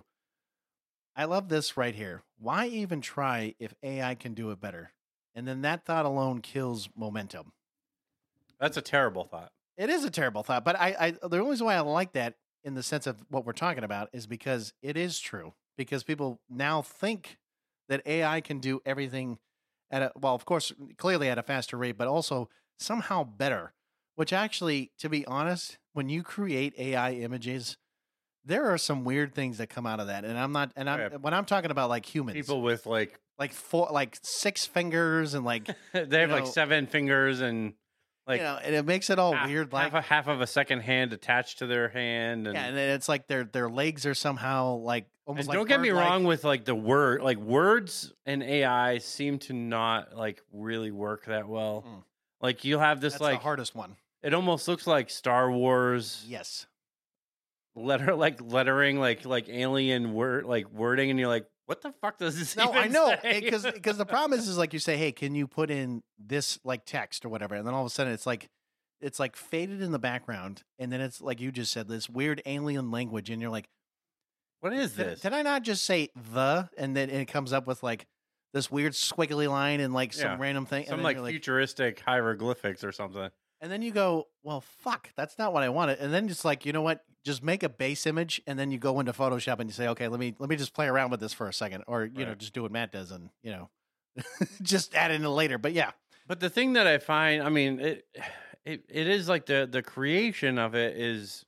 I love this right here. Why even try if A I can do it better? And then that thought alone kills momentum. That's a terrible thought. It is a terrible thought, but I, I the only reason why I like that in the sense of what we're talking about is because it is true. Because people now think that A I can do everything at a well, of course, clearly at a faster rate, but also somehow better. Which actually, to be honest, when you create A I images, there are some weird things that come out of that. And I'm not and I'm Yeah. when I'm talking about like humans, People with like, like four like six fingers and like they have You like know- seven fingers and like you know, and it makes it all half, weird like half, a, half of a second hand attached to their hand. And, yeah, and then it's like their their legs are somehow like almost and like don't get me bird-like. wrong with like the word, like words and A I seem to not like really work that well. Mm. Like you'll have this That's like, the hardest one. it almost looks like Star Wars Yes. letter, like lettering, like like alien word, like wording, and you're like, what the fuck does this? No, even I know say? because because the problem is is like you say, hey, can you put in this like text or whatever, and then all of a sudden it's like it's like faded in the background, and then it's like you just said this weird alien language, and you're like, what is did, this? did I not just say the, and then it comes up with like this weird squiggly line and like some Yeah. random thing, and Some then like, you're like, futuristic hieroglyphics or something. and then you go, well, fuck, that's not what I wanted, and then it's like, you know what? Just make a base image, and then you go into Photoshop and you say, okay, let me let me just play around with this for a second, or you know, Right. just do what Matt does, and you know, just add it in later. But yeah, But the thing that I find, I mean, it it, it is like the the creation of it is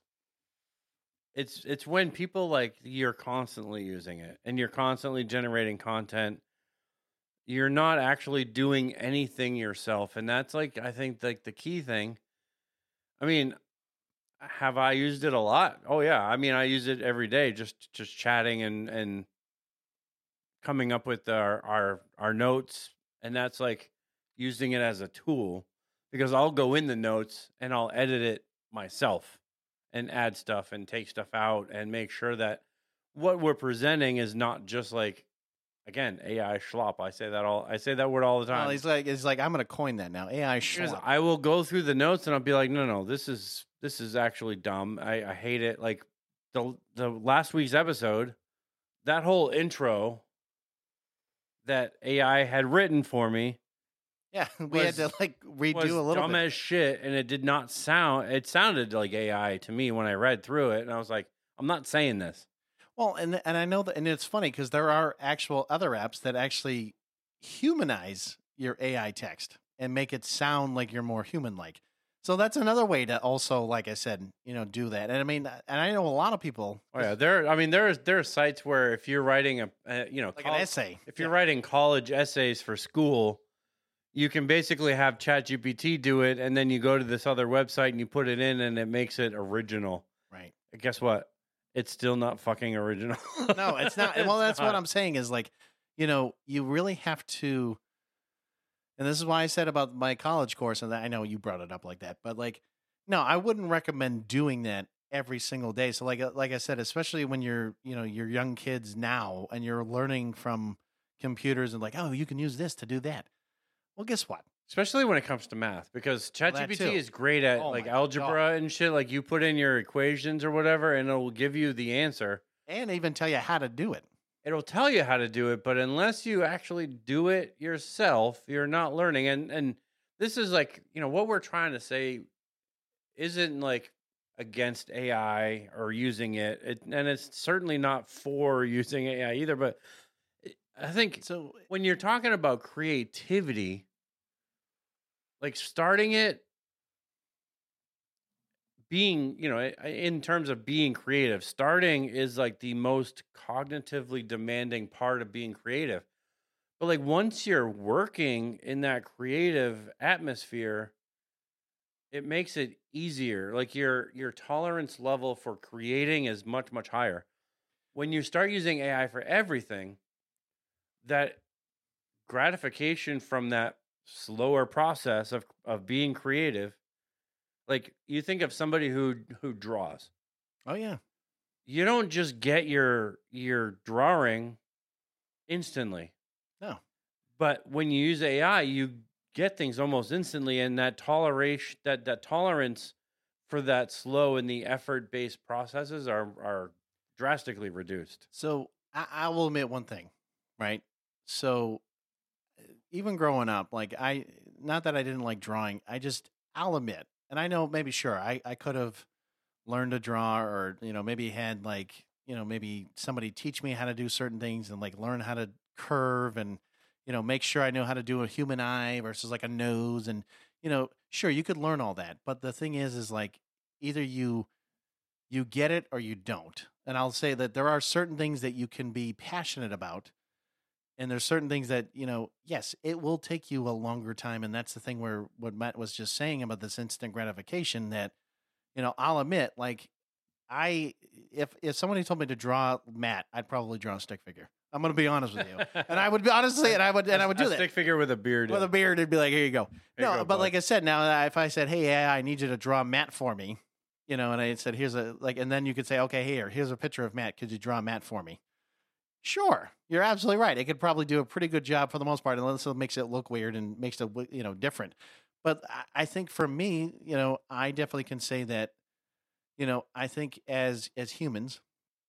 it's it's when people like you're constantly using it and you're constantly generating content. You're not actually doing anything yourself, and that's like I think like the key thing. I mean, have I used it a lot? Oh yeah, I mean I use it every day, just just chatting and and coming up with our our our notes, and that's like using it as a tool because I'll go in the notes and I'll edit it myself and add stuff and take stuff out and make sure that what we're presenting is not just like again A I schlop. I say that all I say that word all the time. Well, he's like, he's like, I'm going to coin that now. A I Because schlop. I will go through the notes and I'll be like, no, no, this is this is actually dumb. I, I hate it. Like the the last week's episode, that whole intro that A I had written for me Yeah, we had to was- like redo was a little dumb bit. as shit, and it did not sound. It sounded like A I to me when I read through it, and I was like, I'm not saying this. Well, and and I know that, and it's funny because there are actual other apps that actually humanize your A I text and make it sound like you're more human-like. So that's another way to also, like I said, you know, do that. And I mean, and I know a lot of people. Oh yeah, there. I mean, there's there are sites where if you're writing a, uh, you know, like col- an essay. if you're Yeah. writing college essays for school, you can basically have ChatGPT do it, and then you go to this other website and you put it in, and it makes it original. Right. And guess what? It's still not fucking original. No, it's not. It's Well, that's what not. I'm saying is like, you know, you really have to. And this is why I said about my college course, and that I know you brought it up like that, but like, no, I wouldn't recommend doing that every single day. So like, uh, like I said, especially when you're, you know, you're young kids now and you're learning from computers and like, oh, you can use this to do that. Well, guess what? Especially when it comes to math, because Well, that ChatGPT too. is great at Oh like my algebra and shit. Like you put in your equations or whatever, and it'll give you the answer. And even tell you how to do it. It'll tell you how to do it, but unless you actually do it yourself, you're not learning. And and this is like, you know, what we're trying to say isn't like against A I or using it, it and it's certainly not for using A I either. But it- I think So when you're talking about creativity, like starting it being, you know, i- in terms of being creative, starting is like the most cognitively demanding part of being creative. But like once you're working in that creative atmosphere, it makes it easier. Like your your tolerance level for creating is much much higher. When you start using A I for everything, that gratification from that slower process of of being creative, like you think of somebody who who draws, oh yeah. you don't just get your your drawing instantly. No. But when you use A I, you get things almost instantly, and that toleration, that that tolerance for that slow and the effort based processes are are drastically reduced. So I, I will admit one thing, right? So uh, even growing up, like I, not that I didn't like drawing, I just, I'll admit, and I know maybe sure I, I could have learned to draw or, you know, maybe had like, you know, maybe somebody teach me how to do certain things and like learn how to curve and, you know, make sure I know how to do a human eye versus like a nose. And, you know, sure, you could learn all that. But the thing is, is like either you, you get it or you don't. And I'll say that there are certain things that you can be passionate about. And there's certain things that, you know, yes, it will take you a longer time. And that's the thing where what Matt was just saying about this instant gratification that, you know, I'll admit, like, I, if, if somebody told me to draw Matt, I'd probably draw a stick figure. I'm going to be honest with you. And I would be honestly, and I would, and I would do a that. Stick figure with a beard. With in. a beard, it'd be like, here you go. Here you no, go, but bud. like I said, now uh, if I said, hey, yeah, I need you to draw Matt for me, you know, and I said, here's a, like, and then you could say, okay, here, here's a picture of Matt. Could you draw Matt for me? Sure. You're absolutely right. It could probably do a pretty good job for the most part, unless it makes it look weird and makes it, you know, different. But I- I think for me, you know, I definitely can say that, you know, I think as, as humans,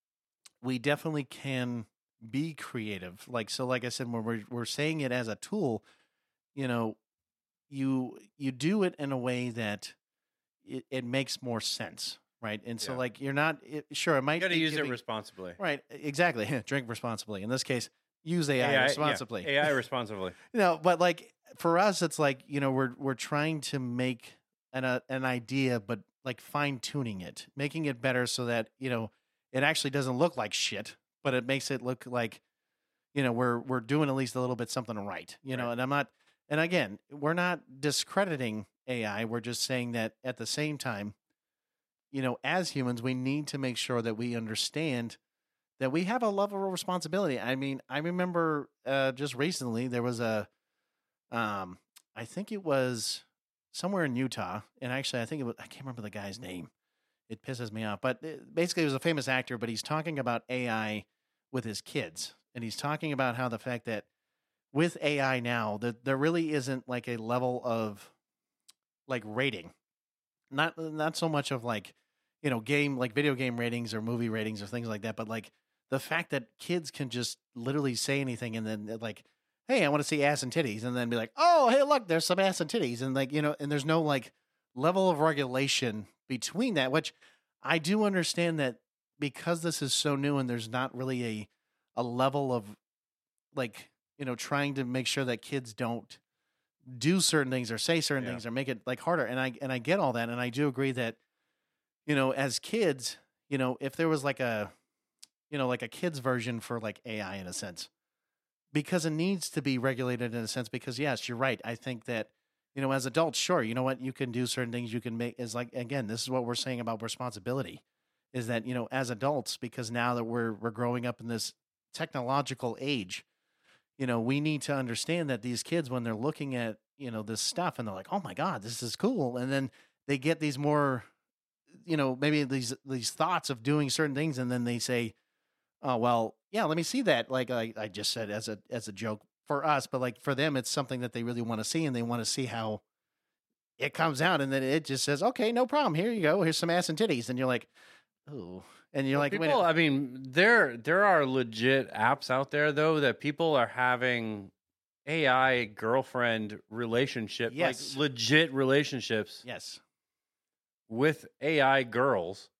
we definitely can be creative. Like, so like I said, when we're, we're saying it as a tool, you know, you, you do it in a way that it, it makes more sense. Right. And so Yeah. like, you're not it, sure. It might You got to be use it giving- responsibly. right. Exactly. Drink responsibly. In this case, use A I, A I, yeah, responsibly. A I responsibly. You know, but like for us, it's like, you know, we're, we're trying to make an a, an idea, but like fine tuning it, making it better so that you know it actually doesn't look like shit, but it makes it look like you know we're we're doing at least a little bit something right. You know, Right. and I'm not. And again, we're not discrediting A I. We're just saying that at the same time, you know, as humans, we need to make sure that we understand that we have a level of responsibility. I mean, I remember uh, just recently there was a, um, I think it was somewhere in Utah, and actually, I think it was I can't remember the guy's name. It pisses me off, but it, basically, it was a famous actor, but he's talking about A I with his kids, and he's talking about how the fact that with A I now, that there really isn't like a level of like rating, not not so much of like you know game like video game ratings or movie ratings or things like that, but like the fact that kids can just literally say anything and then like, hey, I want to see ass and titties, and then be like, oh, hey, look, there's some ass and titties, and like you know, and there's no like level of regulation between that, which I do understand that because this is so new and there's not really a a level of like you know trying to make sure that kids don't do certain things or say certain Yeah. things or make it like harder. And I and I get all that, and I do agree that you know as kids, you know if there was like a you know like a kids version for like A I in a sense, because it needs to be regulated in a sense. Because yes, you're right. I think that you know as adults, sure, you know what you can do certain things. You can make is like again, this is what we're saying about responsibility, is that you know as adults, because now that we're we're growing up in this technological age, you know, we need to understand that these kids, when they're looking at, you know, this stuff and they're like, oh my God, this is cool. And then they get these more, you know, maybe these, these thoughts of doing certain things. And then they say, oh, well, yeah, let me see that. Like I, I just said as a, as a joke for us, but like for them, it's something that they really want to see, and they want to see how it comes out. And then it just says, okay, no problem. Here you go. Here's some ass and titties. And you're like, oh, and you're Well, like, wait, people, I mean, there there are legit apps out there though that people are having A I girlfriend relationship, Yes. like legit relationships yes. with A I girls,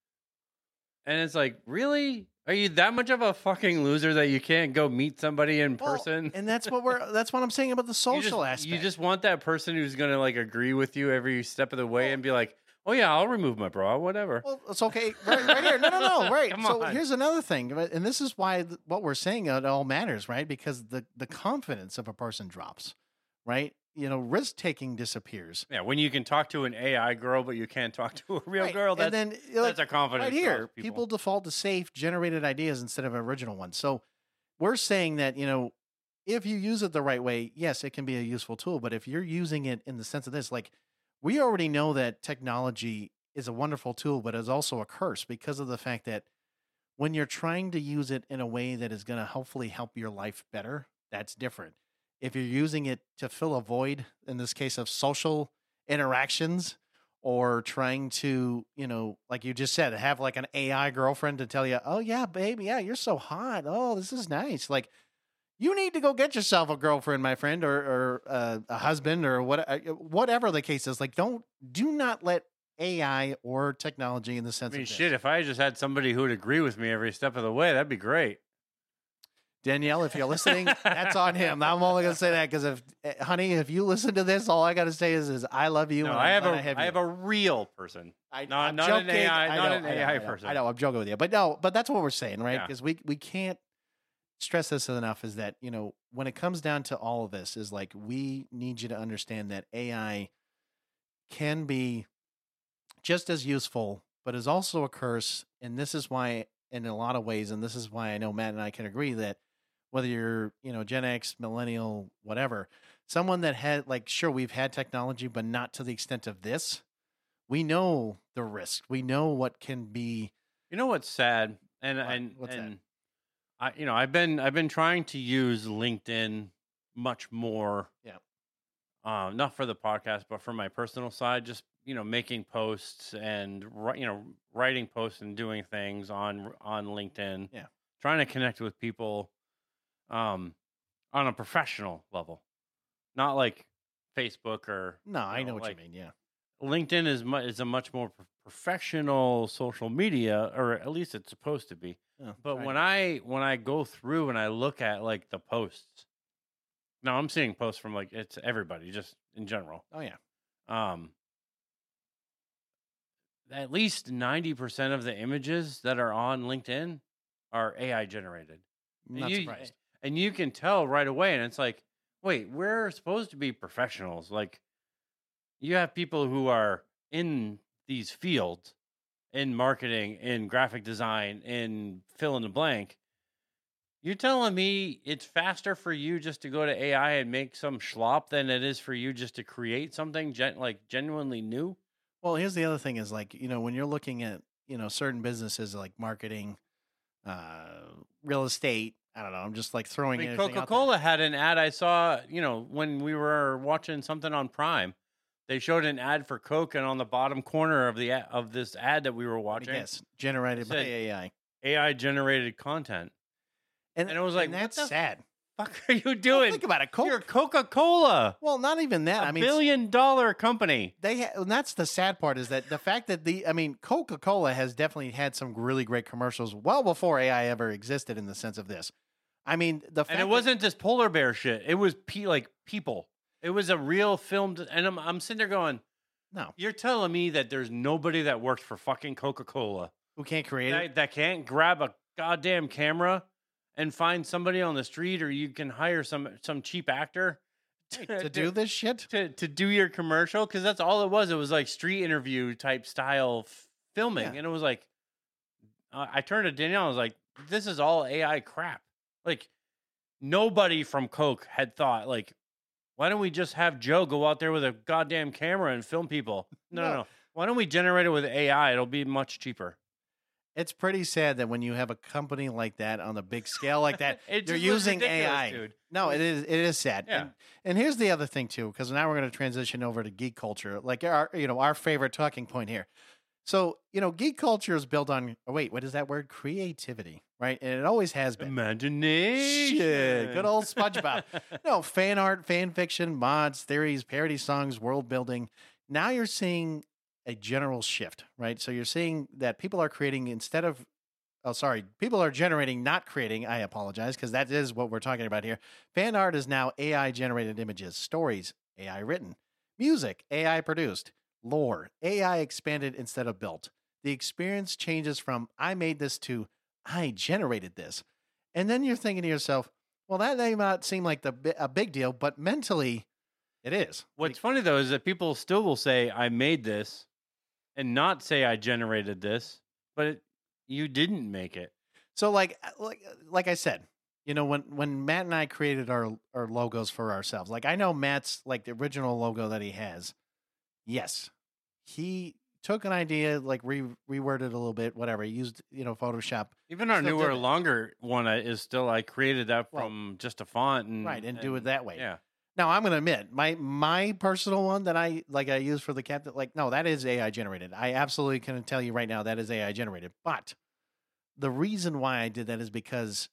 and it's like, really? Are you that much of a fucking loser that you can't go meet somebody in Well, person? and that's what we're, that's what I'm saying about the You social just, aspect. You just want that person who's gonna like agree with you every step of the way Well- and be like, oh yeah, I'll remove my bra, whatever. Well, it's okay. Right, right here. No, no, no. Right. Come so on. here's another thing, right, and this is why th- what we're saying it all matters, right? Because the the confidence of a person drops, right? You know, risk taking disappears. Yeah, when you can talk to an A I girl, but you can't talk to a real Right, girl, that's, and then you know, that's a confidence right here, loss, people. people. default to safe generated ideas instead of original ones. So we're saying that you know, if you use it the right way, yes, it can be a useful tool. But if you're using it in the sense of this, like we already know that technology is a wonderful tool, but is also a curse because of the fact that when you're trying to use it in a way that is going to hopefully help your life better, that's different. If you're using it to fill a void, in this case of social interactions, or trying to, you know, like you just said, have like an A I girlfriend to tell you, oh, yeah, baby, yeah, you're so hot. Oh, this is nice. Like, you need to go get yourself a girlfriend, my friend, or, or uh, a husband, or what, uh, whatever the case is. Like, don't, do not let A I or technology in the I sense mean, of this. shit, if I just had somebody who would agree with me every step of the way, that'd be great. Danielle, if you're listening, that's on him. I'm only going to say that because if, eh, honey, if you listen to this, all I got to say is, is I love you. No, and I I'm have glad a, I have I you. have a real person. I, not- I'm not an joking. A I I not know, an I know, A I I know. person. I know. I'm joking with you, but no, but that's what we're saying, right? Yeah. Because we we can't stress this enough. Is that you know when it comes down to all of this, is like we need you to understand that A I can be just as useful, but is also a curse, and this is why, in a lot of ways, and this is why I know Matt and I can agree that whether you're you know Gen X, millennial, whatever, someone that had like sure we've had technology, but not to the extent of this. We know the risk. We know what can be. You know what's sad, and What? and What's that? and I, you know, I've been I've been trying to use LinkedIn much more. Yeah. Um, not for the podcast, but for my personal side, just you know, making posts and wri- you know, writing posts and doing things on on LinkedIn. Yeah. Trying to connect with people, um, on a professional level, not like Facebook or No, I you know what like, you mean. Yeah. LinkedIn is mu- is a much more pro- professional social media, or at least it's supposed to be. Yeah, But try when to- I when I go through and I look at like the posts, now I'm seeing posts from like it's everybody just in general. oh yeah, Um, at least ninety percent of the images that are on LinkedIn are A I generated. I'm And not you, surprised. And you can tell right away. And it's like, wait, we're supposed to be professionals. Like, you have people who are in these fields, in marketing, in graphic design, in fill in the blank. You're telling me it's faster for you just to go to A I and make some schlop than it is for you just to create something gen- like genuinely new? Well, here's the other thing is like, you know, when you're looking at, you know, certain businesses like marketing, uh, real estate, I don't know, I'm just like I throwing mean, anything out there. Coca-Cola had an ad I saw, you know, when we were watching something on Prime. They showed an ad for Coke, and on the bottom corner of the a- of this ad that we were watching, Yes, generated by said- A I. A I generated content. And it was like, what that's the sad. Fuck are you Well, doing? think about it. Coke. You're Coca-Cola, Well, not even that. a I mean, billion dollar company. they ha- and that's the sad part is that the fact that the I mean Coca-Cola has definitely had some really great commercials well before A I ever existed in the sense of this. I mean, the fact And it that- wasn't just polar bear shit. It was pe- like people. It was a real filmed. And I'm, I'm sitting there going, no, you're telling me that there's nobody that works for fucking Coca-Cola who can't create it. that, that can't grab a goddamn camera and find somebody on the street, or you can hire some some cheap actor to do this shit. to to do your commercial, because that's all it was. It was like street interview type style f- filming, Yeah. and it was like, uh, I turned to Danielle. I was like, "This is all A I crap." Like, nobody from Coke had thought like, why don't we just have Joe go out there with a goddamn camera and film people? No, no, No. no. Why don't we generate it with A I? It'll be much cheaper. It's pretty sad that when you have a company like that on a big scale like that, It you're just was using ridiculous, A I. dude. No, It it is it is sad. Yeah. And, and here's the other thing too, because now we're going to transition over to geek culture, like our you know our favorite talking point here. So you know, geek culture is built on. Oh, wait, what is that word? Creativity, right? And it always has been. Imagination. Shit, good old SpongeBob. No, fan art, fan fiction, mods, theories, parody songs, world building. Now you're seeing a general shift, right? So you're seeing that people are creating instead of, oh, sorry, people are generating, not creating. I apologize, because that is what we're talking about here. Fan art is now A I generated images, stories, A I written, music, A I produced, lore, A I expanded instead of built. The experience changes from I made this to I generated this. And then you're thinking to yourself, well, that may not seem like the bi- a big deal, but mentally, it is. What's funny though is that people still will say I made this, and not say I generated this, but it, you didn't make it. So, like, uh, like, like I said, you know, when when Matt and I created our our logos for ourselves, like I know Matt's like the original logo that he has. Yes, he took an idea, like re reworded it a little bit, whatever. He used, you know, Photoshop. Even our Still newer, did it. longer one uh, is still I created that Well, from just a font and Right, and do it that way. Yeah, Now, I'm going to admit, my my personal one that I like I use for the captain, like no, that is A I generated. I absolutely can tell you right now that is A I generated. But the reason why I did that is because,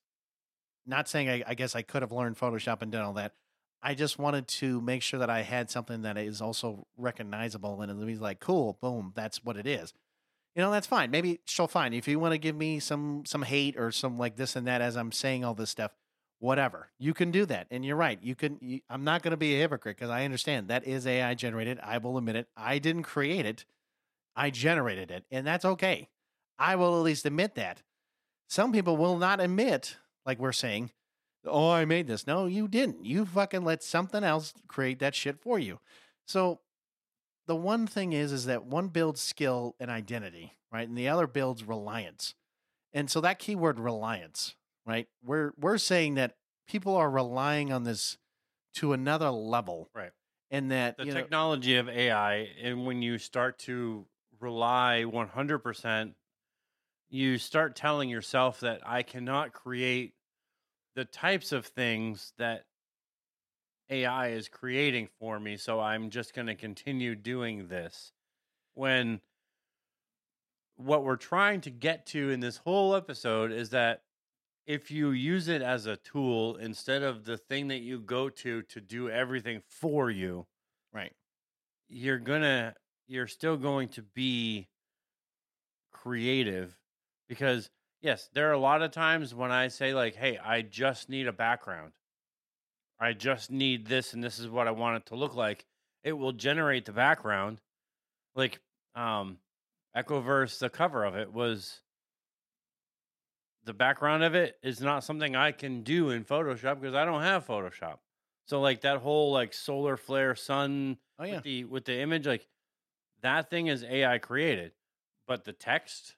not saying I, I guess I could have learned Photoshop and done all that. I just wanted to make sure that I had something that is also recognizable and it'll be like, cool, boom, that's what it is. You know, that's fine. Maybe she'll fine. If you want to give me some some hate or some like this and that as I'm saying all this stuff, whatever, you can do that. And you're right. You can. You, I'm not going to be a hypocrite because I understand that is A I generated. I will admit it. I didn't create it. I generated it, and that's okay. I will at least admit that. Some people will not admit, like we're saying, oh, I made this. No, you didn't. You fucking let something else create that shit for you. So the one thing is, is that one builds skill and identity, right? And the other builds reliance. And so that keyword reliance, right? We're we're saying that people are relying on this to another level. right. And that The you know, technology of A I, and when you start to rely one hundred percent, you start telling yourself that I cannot create the types of things that A I is creating for me, so I'm just going to continue doing this. When what we're trying to get to in this whole episode is that if you use it as a tool instead of the thing that you go to to do everything for you, right. you're gonna you're still going to be creative, because yes, there are a lot of times when I say like, hey, I just need a background, I just need this and this is what I want it to look like, it will generate the background. Like um Echoverse, the cover of it was the background of it is not something I can do in Photoshop because I don't have Photoshop. So like that whole like solar flare sun Oh yeah. with the with the image, like that thing is A I created. But the text,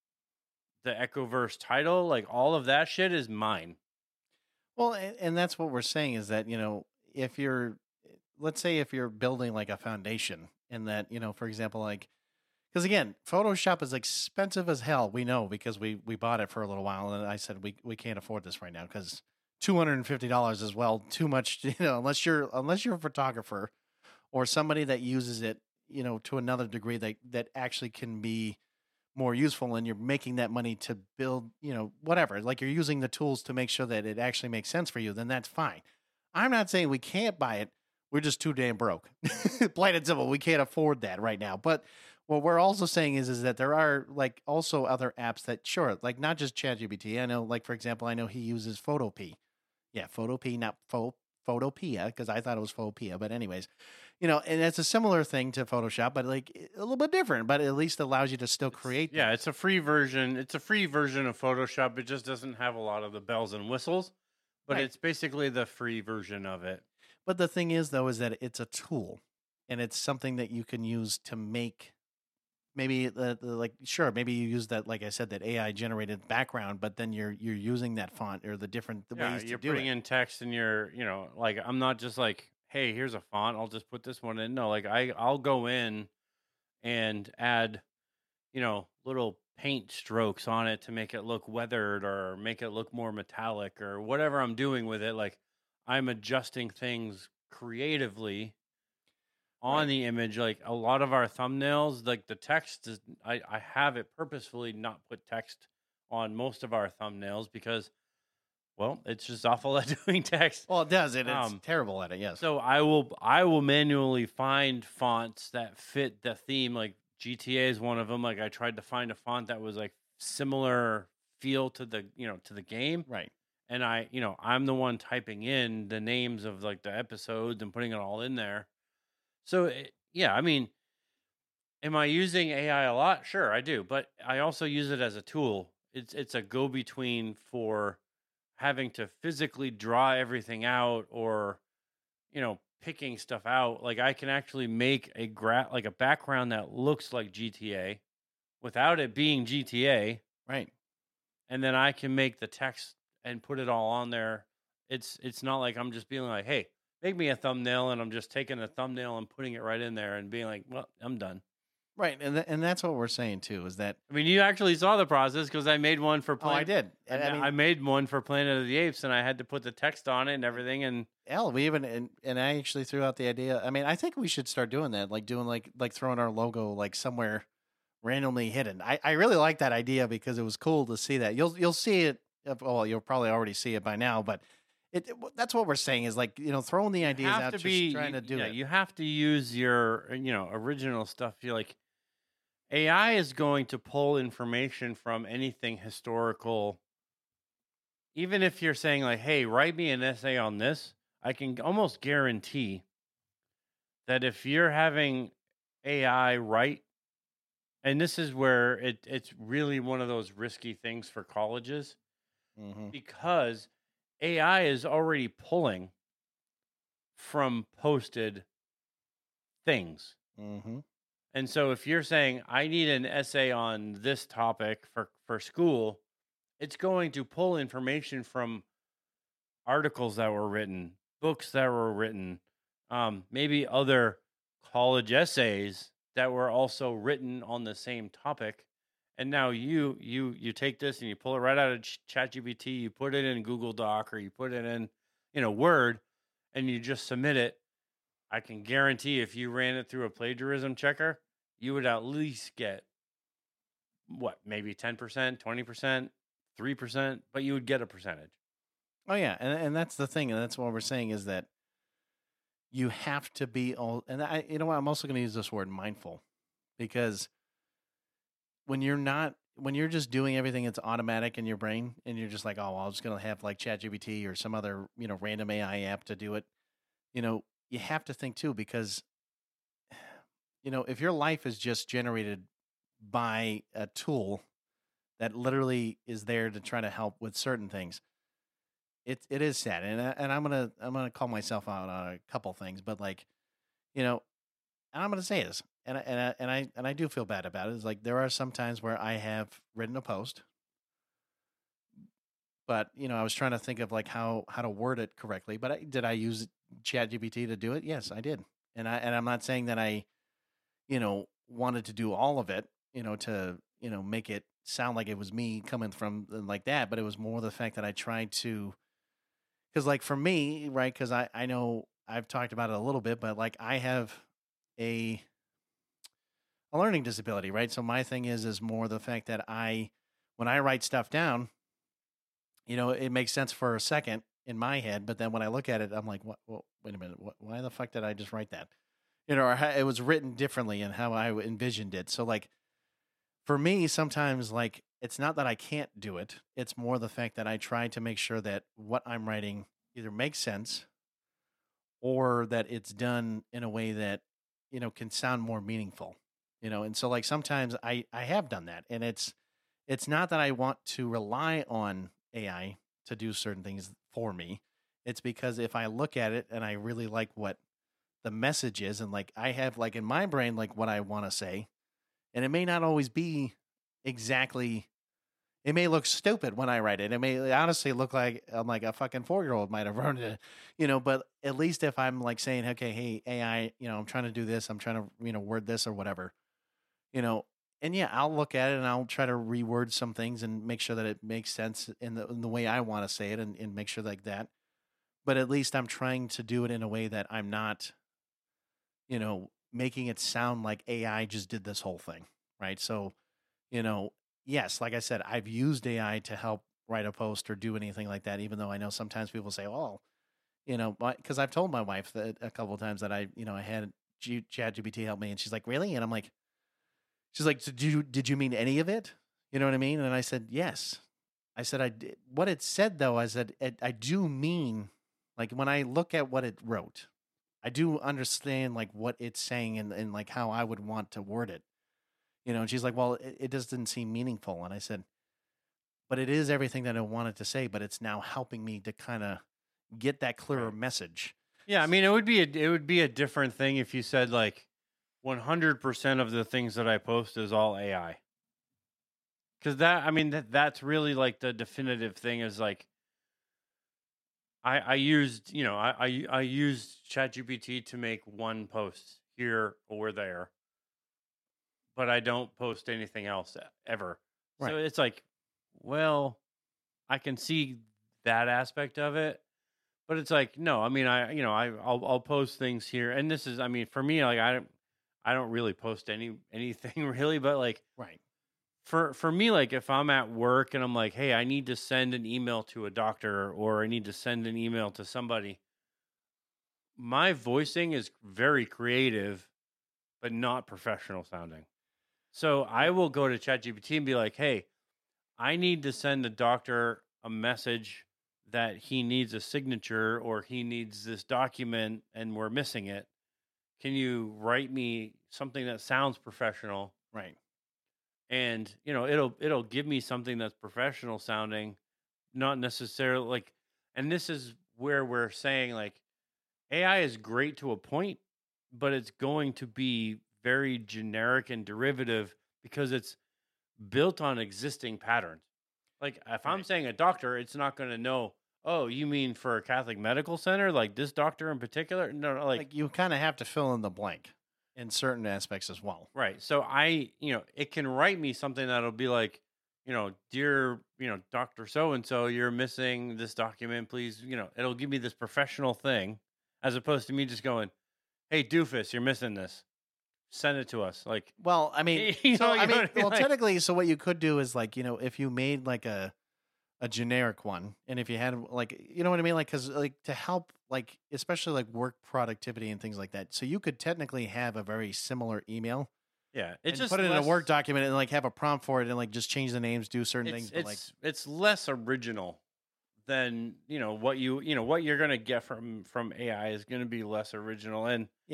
the Echoverse title, like all of that shit is mine. Well, and, and that's what we're saying is that, you know, if you're, let's say if you're building like a foundation and that, you know, for example, like, because again, Photoshop is expensive as hell. We know because we we bought it for a little while, and I said we we can't afford this right now because two hundred and fifty dollars is well too much. You know, unless you're unless you're a photographer or somebody that uses it, you know, to another degree that that actually can be more useful, and you're making that money to build, you know, whatever. Like you're using the tools to make sure that it actually makes sense for you. Then that's fine. I'm not saying we can't buy it. We're just too damn broke. Plain and simple. We can't afford that right now. But what we're also saying is, is that there are like also other apps that sure, like not just ChatGPT. I know, like for example, I know he uses Photopea. Yeah, Photopea, not Pho Photopea, because I thought it was Phopea. But anyways, you know, and it's a similar thing to Photoshop, but like a little bit different. But at least allows you to still create. Yeah, things. it's a free version. It's a free version of Photoshop. It just doesn't have a lot of the bells and whistles, but Right. it's basically the free version of it. But the thing is, though, is that it's a tool, and it's something that you can use to make. Maybe the, the like sure, maybe you use that, like I said, that A I generated background, but then you're you're using that font or the different the Yeah, ways to you're do putting it. in text and you're, you know, like I'm not just like, hey, here's a font. I'll just put this one in. No, like I I'll go in and add, you know, little paint strokes on it to make it look weathered or make it look more metallic or whatever I'm doing with it. Like I'm adjusting things creatively on Right. the image. Like a lot of our thumbnails, like the text is, I, I have it purposefully not put text on most of our thumbnails because, well, it's just awful at doing text. Well, it does, and it's Um, terrible at it. Yes. So I will I will manually find fonts that fit the theme. Like G T A is one of them. Like I tried to find a font that was like similar feel to the, you know, to the game. Right. And I, you know, I'm the one typing in the names of like the episodes and putting it all in there. So it, yeah, I mean, am I using A I a lot? Sure, I do, but I also use it as a tool. It's it's a go between for having to physically draw everything out or, you know, picking stuff out. Like I can actually make a gra- like a background that looks like G T A without it being G T A, Right. and then I can make the text and put it all on there. It's it's not like I'm just being like, "Hey, make me a thumbnail," and I'm just taking a thumbnail and putting it right in there and being like, "Well, I'm done." Right. And th- and that's what we're saying too. Is that I mean, you actually saw the process because I made one for oh, I Planet. did. I, And I mean, I made one for Planet of the Apes, and I had to put the text on it and everything. And hell, we even and, and I actually threw out the idea. I mean, I think we should start doing that, like doing like like throwing our logo like somewhere randomly hidden. I, I really like that idea because it was cool to see that. You'll you'll see it. Well, you'll probably already see it by now, but it, it that's what we're saying is like you know throwing the ideas have out, to just be trying to do yeah, it. you have to use your you know original stuff. You're like A I is going to pull information from anything historical. Even if you're saying like, "Hey, write me an essay on this," I can almost guarantee that if you're having A I write, and this is where it it's really one of those risky things for colleges Mm-hmm. because A I is already pulling from posted things. Mm-hmm. And so if you're saying I need an essay on this topic for for school, it's going to pull information from articles that were written, books that were written, um, maybe other college essays that were also written on the same topic. And now you you you take this and you pull it right out of Ch- ChatGPT, you put it in Google Doc or you put it in, you know, Word, and you just submit it. I can guarantee if you ran it through a plagiarism checker, you would at least get what, maybe ten percent, twenty percent, three percent, but you would get a percentage. Oh yeah, and and that's the thing, and that's what we're saying is that you have to be all. And I, you know what, I'm also going to use this word mindful, because when you're not, when you're just doing everything, it's automatic in your brain, and you're just like, oh, well, I'm just going to have like ChatGPT or some other you know random A I app to do it. You know, you have to think too, because you know if your life is just generated by a tool that literally is there to try to help with certain things. It it is sad, and I- and I'm gonna I'm gonna call myself out on a couple things, but like, you know, and I'm gonna say this, and I, and I, and I and I do feel bad about it. It's like there are some times where I have written a post, but you know, I was trying to think of like how how to word it correctly. But I, did I use ChatGPT to do it? Yes, I did, and I and I'm not saying that I, you know, wanted to do all of it, you know, to you know make it sound like it was me coming from uh, like that, but it was more the fact that I tried to, because like for me, right? Because I I know I've talked about it a little bit, but like I have a a learning disability, right? So my thing is is more the fact that I when I write stuff down, you know, it makes sense for a second in my head, but then when I look at it, I'm like, what? Well, wait a minute, what, why the fuck did I just write that? You know, or how, it was written differently and how I envisioned it. So like for me, sometimes like it's not that I can't do it; it's more the fact that I try to make sure that what I'm writing either makes sense or that it's done in a way that you know can sound more meaningful. You know, and so like sometimes I I have done that, and it's it's not that I want to rely on A I to do certain things for me. It's because if I look at it and I really like what the message is, and like I have like in my brain like what I want to say, and it may not always be exactly. It may look stupid when I write it. It may honestly look like I'm like a fucking four year old might have written it, you know. But at least if I'm like saying, okay, hey A I, you know, I'm trying to do this, I'm trying to you know word this or whatever, you know, and yeah, I'll look at it and I'll try to reword some things and make sure that it makes sense in the in the way I want to say it and, and make sure like that. But at least I'm trying to do it in a way that I'm not, you know, making it sound like A I just did this whole thing, right? So, you know, yes, like I said, I've used A I to help write a post or do anything like that, even though I know sometimes people say, oh, you know, because I've told my wife that a couple of times that I, you know, I had G- ChatGPT help me, and she's like, really? And I'm like, she's like, so did you did you mean any of it? You know what I mean? And I said, yes. I said, I did. What it said though, I said, it, I do mean, like when I look at what it wrote, I do understand like what it's saying and, and like how I would want to word it. You know, and she's like, well, it, it just didn't seem meaningful. And I said, but it is everything that I wanted to say, but it's now helping me to kind of get that clearer Right. message. Yeah, I mean, it would be a, it would be a different thing if you said like one hundred percent of the things that I post is all A I. Because that, I mean, that that's really like the definitive thing is like I I used you know I I, I used ChatGPT to make one post here or there, but I don't post anything else e- ever. Right. So it's like, well, I can see that aspect of it, but it's like, no, I mean, I you know I I'll I'll post things here, and this is, I mean, for me, like I don't I don't really post any anything really, but like Right. for for me, like if I'm at work and I'm like, hey, I need to send an email to a doctor or I need to send an email to somebody, my voicing is very creative, but not professional sounding. So I will go to ChatGPT and be like, hey, I need to send the doctor a message that he needs a signature or he needs this document and we're missing it. Can you write me something that sounds professional? Right. And you know, it'll it'll give me something that's professional sounding, not necessarily like, and this is where we're saying like A I is great to a point, but it's going to be very generic and derivative because it's built on existing patterns. Like if I'm Right. saying a doctor, it's not going to know, oh, you mean for a Catholic medical center, like this doctor in particular? No, no, like, Like you kind of have to fill in the blank in certain aspects as well. right. So I, you know, it can write me something that'll be like, you know, dear, you know, Doctor So and so, you're missing this document, please. You know, it'll give me this professional thing, as opposed to me just going, hey, doofus, you're missing this. Send it to us. Like, Well, I mean, You so know- you I know mean, what I mean? well, Like- technically, so what you could do is like, you know, if you made like a a generic one, and if you had like, you know what I mean, like, because like to help, like, especially like work productivity and things like that. So you could technically have a very similar email yeah, and it's just put it in a less- Word document and like have a prompt for it and like just change the names, do certain It's things. But it's like, it's less original than you know what you you know what you're gonna get from from A I is gonna be less original, and well,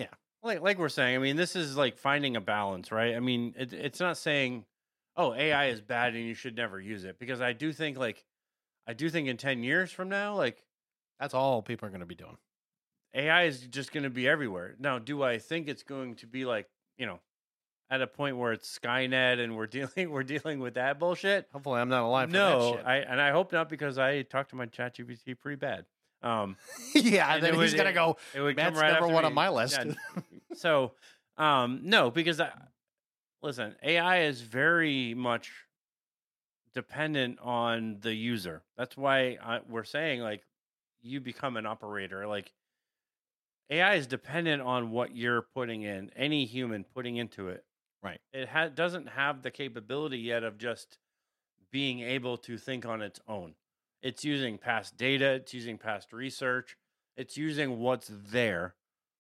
like like we're saying, I mean, this is like finding a balance, right? I mean, it, it's not saying, oh, A I is bad and you should never use it, because I do think like I do think in ten years from now, like That's all people are going to be doing. A I is just going to be everywhere. Now, do I think it's going to be like, you know, at a point where it's Skynet and we're dealing we're dealing with that bullshit? Hopefully, I'm not alive. For No, that shit. I and I hope not, because I talked to my ChatGPT pretty bad. Um, yeah, and then it he's would- gonna go. it would That's come right number after one me. on my list. Yeah. So, um, no, because I, listen, A I is very much dependent on the user. That's why I, we're saying like you become an operator. Like A I is dependent on what you're putting in, any human putting into it. Right. It ha- doesn't have the capability yet of just being able to think on its own. It's using past data, it's using past research, it's using what's there.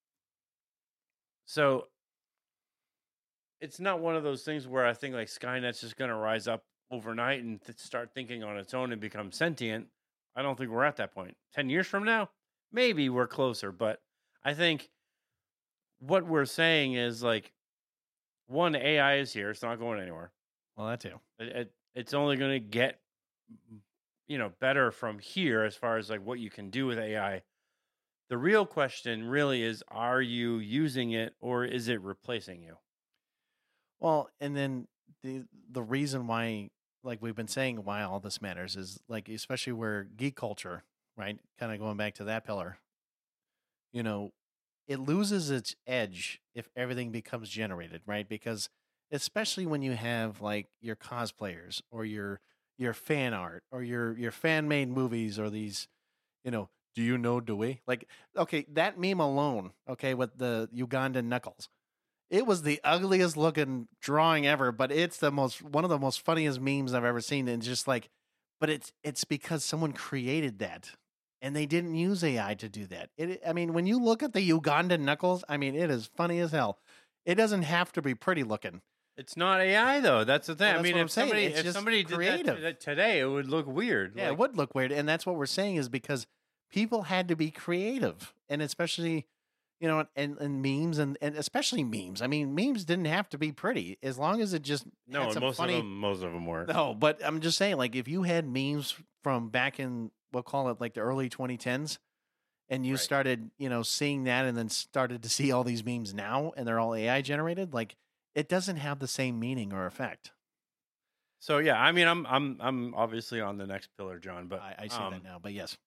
So it's not one of those things where I think like Skynet's just going to rise up overnight and th- start thinking on its own and become sentient. I don't think we're at that point. ten years from now, maybe we're closer, but I think what we're saying is like, one, A I is here. It's not going anywhere. Well, that too. It, it, it's only going to get, you know, better from here as far as like what you can do with A I. The real question really is, are you using it or is it replacing you? Well, and then the the reason why, like we've been saying, why all this matters is like, especially where geek culture, right? Kind of going back to that pillar. You know, it loses its edge if everything becomes generated, right? Because especially when you have like your cosplayers or your your fan art or your your fan made movies or these, you know, do you know Dewey? Like, okay, that meme alone, okay, with the Ugandan knuckles. It was the ugliest looking drawing ever, but it's the most one of the most funniest memes I've ever seen. And just like, but it's it's because someone created that. And they didn't use A I to do that. It, I mean, when you look at the Ugandan knuckles, I mean, it is funny as hell. It doesn't have to be pretty looking. It's not A I though. That's the thing. Well, I that's mean, what if I'm saying. somebody It's if just somebody did creative. that t- today, it would look weird. Yeah, Like, it would look weird. And that's what we're saying is because people had to be creative. And especially, you know, and, and memes and, and especially memes. I mean, memes didn't have to be pretty as long as it just no, had and some most funny. of them, most of them weren't. No, but I'm just saying, like, if you had memes from back in, we'll call it like the early twenty tens, and you Right. started, you know, seeing that and then started to see all these memes now and they're all A I generated, like, it doesn't have the same meaning or effect. So yeah, I mean, I'm I'm I'm obviously on the next pillar, John. But I, I see um, that now, but yes.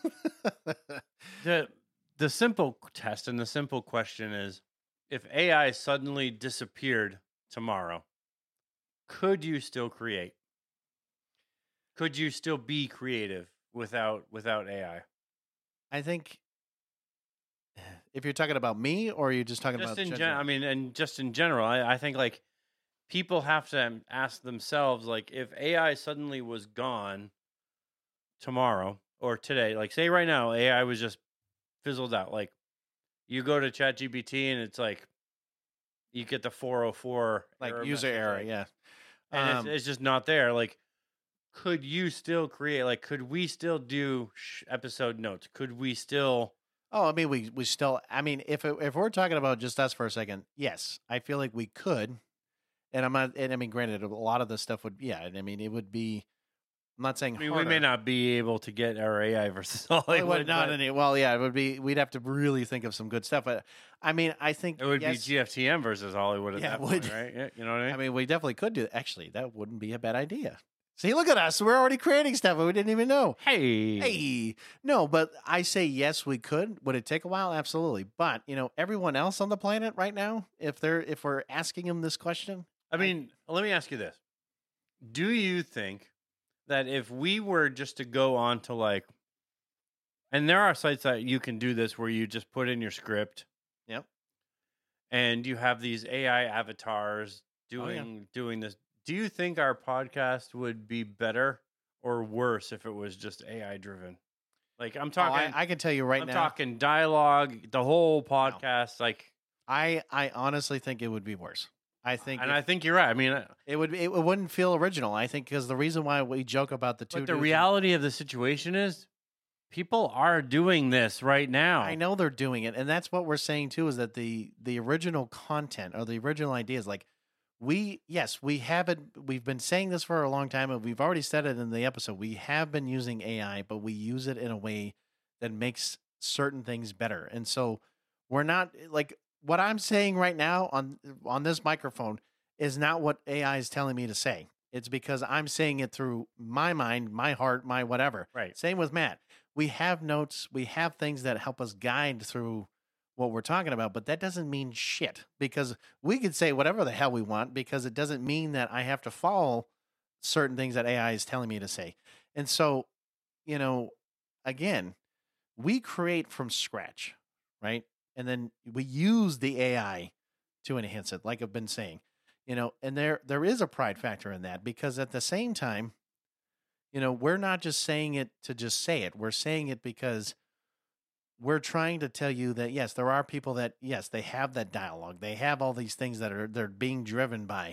the the simple test and the simple question is, if A I suddenly disappeared tomorrow, could you still create? Could you still be creative without without A I? I think if you're talking about me or are you just talking Just about in gen- general? I mean, and just in general, I, I think like people have to ask themselves, like, if A I suddenly was gone tomorrow or today, like say right now, A I was just fizzled out. Like you go to ChatGPT and it's like you get the four oh four like error user message, error, like, yeah. and Um, it's, it's just not there. Like, could you still create? Like, could we still do sh- episode notes? Could we still? Oh, I mean, we we still. I mean, if it, if we're talking about just us for a second, yes, I feel like we could. And I'm not. And I mean, granted, a lot of the stuff would. Yeah, and I mean, it would be. I'm not saying. I mean, we may harder. not be able to get our A I versus Well, it Hollywood. would not but any. Well, yeah, it would be. We'd have to really think of some good stuff. But I mean, I think it would yes, be G F T M versus Hollywood at Yeah, that it point, would. right? Yeah, you know what I mean? I mean, we definitely could do. Actually, that wouldn't be a bad idea. See, look at us. We're already creating stuff, and we didn't even know. hey, Hey, no, but I say yes, we could. Would it take a while? Absolutely. But you know, everyone else on the planet right now, if they're if we're asking them this question, I mean, let me ask you this: do you think that if we were just to go on to like, and there are sites that you can do this where you just put in your script, Yep. and you have these A I avatars Oh, yeah. doing doing this. Do you think our podcast would be better or worse if it was just A I driven? Like I'm Oh, talking, I, I can tell you right I'm now. talking dialogue, the whole podcast, like, I I honestly think it would be worse. I think, and if- I think you're right. I mean, uh, it would. It wouldn't feel original. I think because the reason why we joke about the two. but the dudes- reality of the situation is, people are doing this right now. I know they're doing it, and that's what we're saying too. Is that the the original content or the original ideas, like we, yes, we haven't. We've been saying this for a long time, and we've already said it in the episode. We have been using A I, but we use it in a way that makes certain things better, and so we're not like what I'm saying right now on on this microphone is not what A I is telling me to say. It's because I'm saying it through my mind, my heart, my whatever. Right. Same with Matt. We have notes, we have things that help us guide through what we're talking about, but that doesn't mean shit because we could say whatever the hell we want because it doesn't mean that I have to follow certain things that A I is telling me to say. And so, you know, again, we create from scratch, right? And then we use the A I to enhance it, like I've been saying. You know, and there there is a pride factor in that because at the same time, you know, we're not just saying it to just say it. We're saying it because we're trying to tell you that, yes, there are people that, yes, they have that dialogue. They have all these things that are they're being driven by.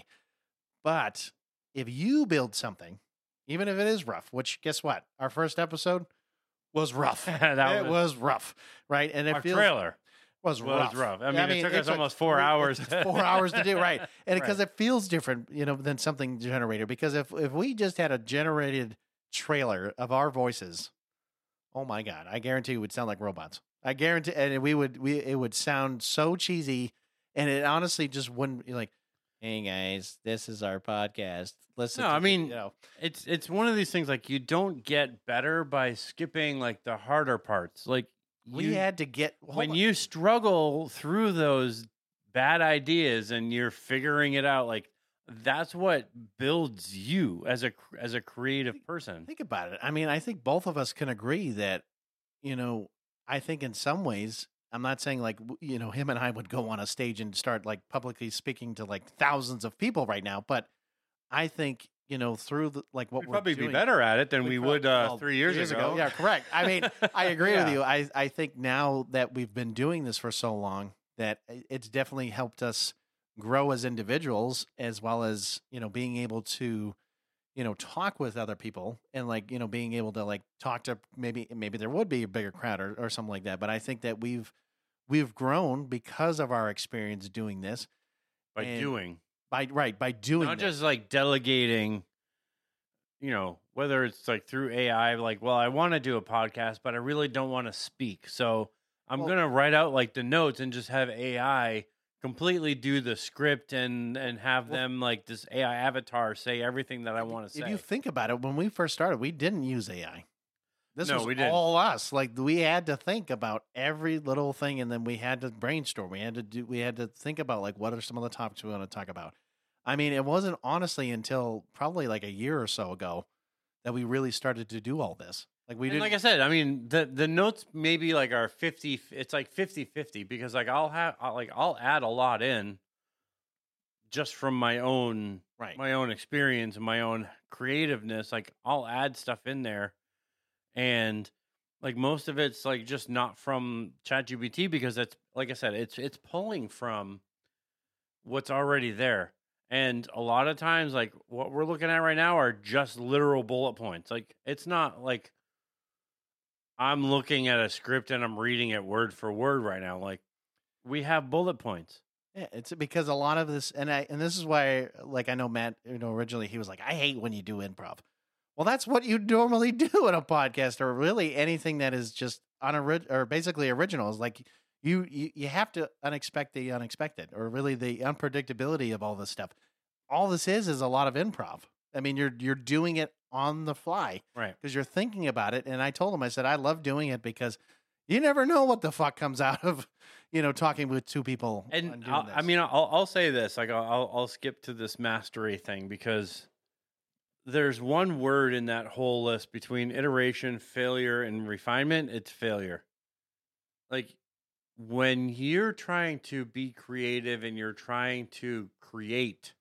But if you build something, even if it is rough, which guess what? Our first episode was rough. That it was, rough, right? And it Our feels, trailer was was rough. rough. I mean, it took us almost four three- hours. four hours to do, right? And because Right. it feels different, you know, than something generated. Because if if we just had a generated trailer of our voices, oh my god, I guarantee it would sound like robots. I guarantee, and we would we it would sound so cheesy, and it honestly just wouldn't be like, hey guys, this is our podcast. Listen, No, to I the-" mean, you know, It's it's one of these things like you don't get better by skipping like the harder parts. Like we you, had to get hold when on. you struggle through those bad ideas and you're figuring it out, like that's what builds you as a cr- as a creative person. Think about it. I mean, I think both of us can agree that, you know, I think in some ways, I'm not saying like, w- you know, him and I would go on a stage and start like publicly speaking to like thousands of people right now. But I think, you know, through the, like what We'd we're probably doing, be better at it than we, prob- would uh, well, three years, ago. Yeah, correct. I mean, I agree with Yeah. you. I, I think now that we've been doing this for so long that i- it's definitely helped us grow as individuals as well as, you know, being able to, you know, talk with other people and like, you know, being able to like talk to maybe, maybe there would be a bigger crowd or, or something like that. But I think that we've, we've grown because of our experience doing this by And doing, by, right. By doing not this. just like delegating. You know, whether it's like through A I, like, well, I want to do a podcast, but I really don't want to speak, so I'm Well- gonna write out like the notes and just have A I completely do the script and and have Well- them like this A I avatar say everything that I want to If say. you think about it, when we first started, we didn't use A I. This No, was we didn't. all us. Like we had to think about every little thing, and then we had to brainstorm. We had to do. We had to think about like what are some of the topics we want to talk about. I mean, it wasn't honestly until probably like a year or so ago that we really started to do all this. Like we And didn't. like I said, I mean, the the notes maybe like are fifty. It's like fifty-fifty because like I'll have I'll, like I'll add a lot in just from my own Right. my own experience and my own creativeness. Like I'll add stuff in there, and like most of it's like just not from ChatGPT because it's like I said, it's it's pulling from what's already there. And a lot of times, like what we're looking at right now are just literal bullet points. Like it's not like I'm looking at a script and I'm reading it word for word right now. Like we have bullet points. Yeah, it's because a lot of this, and I and this is why, like I know Matt, you know, originally he was like, I hate when you do improv. Well, that's what you normally do in a podcast, or really anything that is just unorig- or basically original. Is like you, you you have to unexpect the unexpected, or really the unpredictability of all this stuff. All this is is a lot of improv. I mean, you're you're doing it on the fly Right. because you're thinking about it. And I told him, I said, I love doing it because you never know what the fuck comes out of, you know, talking with two people. on And doing I'll, I this. mean, I'll, I'll say this, like I'll, I'll I'll skip to this mastery thing because there's one word in that whole list between iteration, failure, and refinement. It's failure. Like when you're trying to be creative and you're trying to create,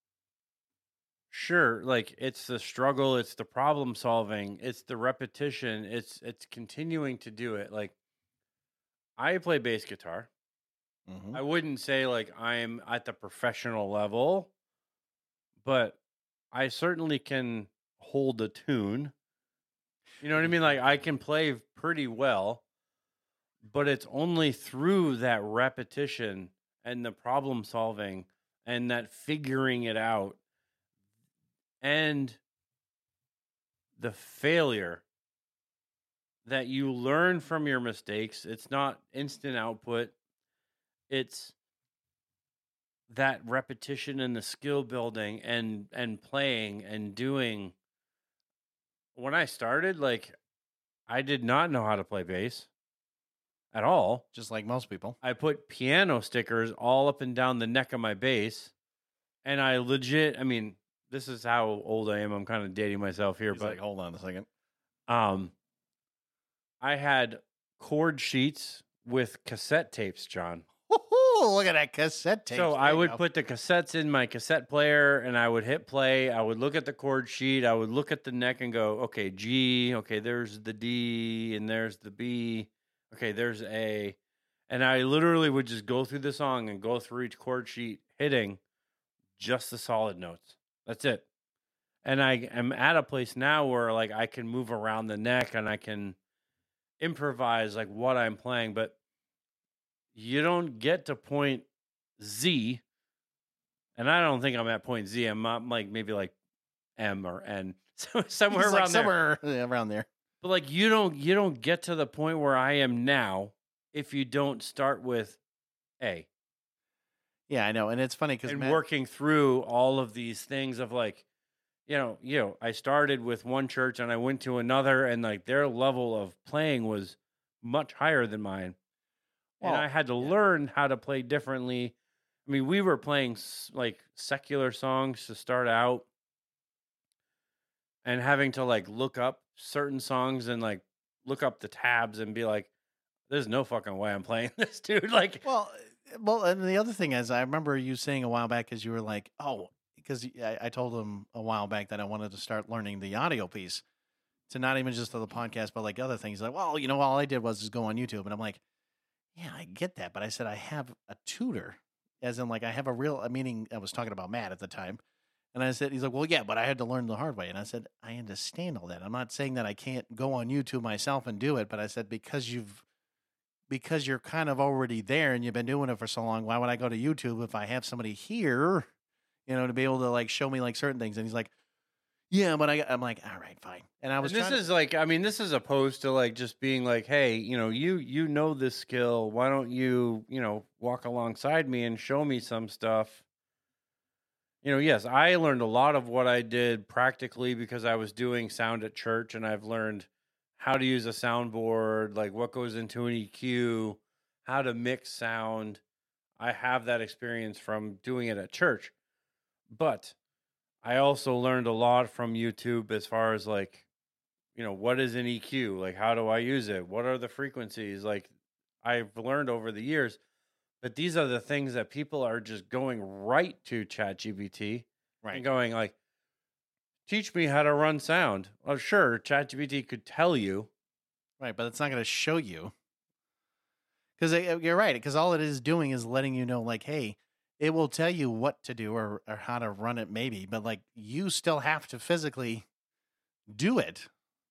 sure, like it's the struggle, it's the problem solving, it's the repetition, it's it's continuing to do it. Like I play bass guitar. Mhm. I wouldn't say like I'm at the professional level, but I certainly can hold a tune. You know what I mean? Like I can play pretty well, but it's only through that repetition and the problem solving and that figuring it out and the failure that you learn from your mistakes. It's not instant output. It's that repetition and the skill building and and playing and doing. When I started, like I did not know how to play bass at all. Just like most people. I put piano stickers all up and down the neck of my bass, and I legit, I mean, this is how old I am. I'm kind of dating myself here, He's but like, hold on a second. um I had chord sheets with cassette tapes, John. Woo-hoo, look at that cassette tape. So I would put the cassettes in my cassette player and I would hit play. I would look at the chord sheet. I would look at the neck and go, okay, G, okay, there's the D and there's the B. Okay, there's A. And I literally would just go through the song and go through each chord sheet hitting just the solid notes. That's it. And I am at a place now where like I can move around the neck and I can improvise like what I'm playing, but you don't get to point Z, and I don't think I'm at point Z. I'm not, like maybe like M or N, so somewhere He's around like there. somewhere yeah, around there. But like you don't you don't get to the point where I am now if you don't start with A Yeah, I know, and it's funny because and working through all of these things of like, you know, you know, I started with one church and I went to another, and like their level of playing was much higher than mine. And Well, I had to yeah. learn how to play differently. I mean, we were playing s- like secular songs to start out and having to like look up certain songs and like look up the tabs and be like, there's no fucking way I'm playing this, dude. Like, Well, well, and the other thing is, I remember you saying a while back, because you were like, "Oh," because I, I told him a while back that I wanted to start learning the audio piece, to not even just to the podcast, but like other things. Like, well, you know, all I did was just go on YouTube, and I'm like, yeah, I get that, but I said I have a tutor, as in like I have a real. Meaning, I was talking about Matt at the time, and I said, he's like, well, yeah, but I had to learn the hard way, and I said, I understand all that. I'm not saying that I can't go on YouTube myself and do it, but I said because you've because you're kind of already there and you've been doing it for so long, why would I go to YouTube if I have somebody here, you know, to be able to like show me like certain things? And he's like, yeah, but I, I'm like, all right, fine. And I was and this trying is like, I mean, this is opposed to like just being like, hey, you know, you you know this skill. Why don't you, you know, walk alongside me and show me some stuff? You know, yes, I learned a lot of what I did practically because I was doing sound at church, and I've learned how to use a soundboard, like what goes into an E Q, how to mix sound. I have that experience from doing it at church. But I also learned a lot from YouTube as far as like, you know, what is an E Q? Like, how do I use it? What are the frequencies? Like, I've learned over the years. But these are the things that people are just going right to ChatGPT right. and going like, teach me how to run sound. Oh, sure, ChatGPT could tell you. Right, but it's not going to show you. Because you're right, because all it is doing is letting you know, like, hey, it will tell you what to do or, or how to run it maybe, but like you still have to physically do it.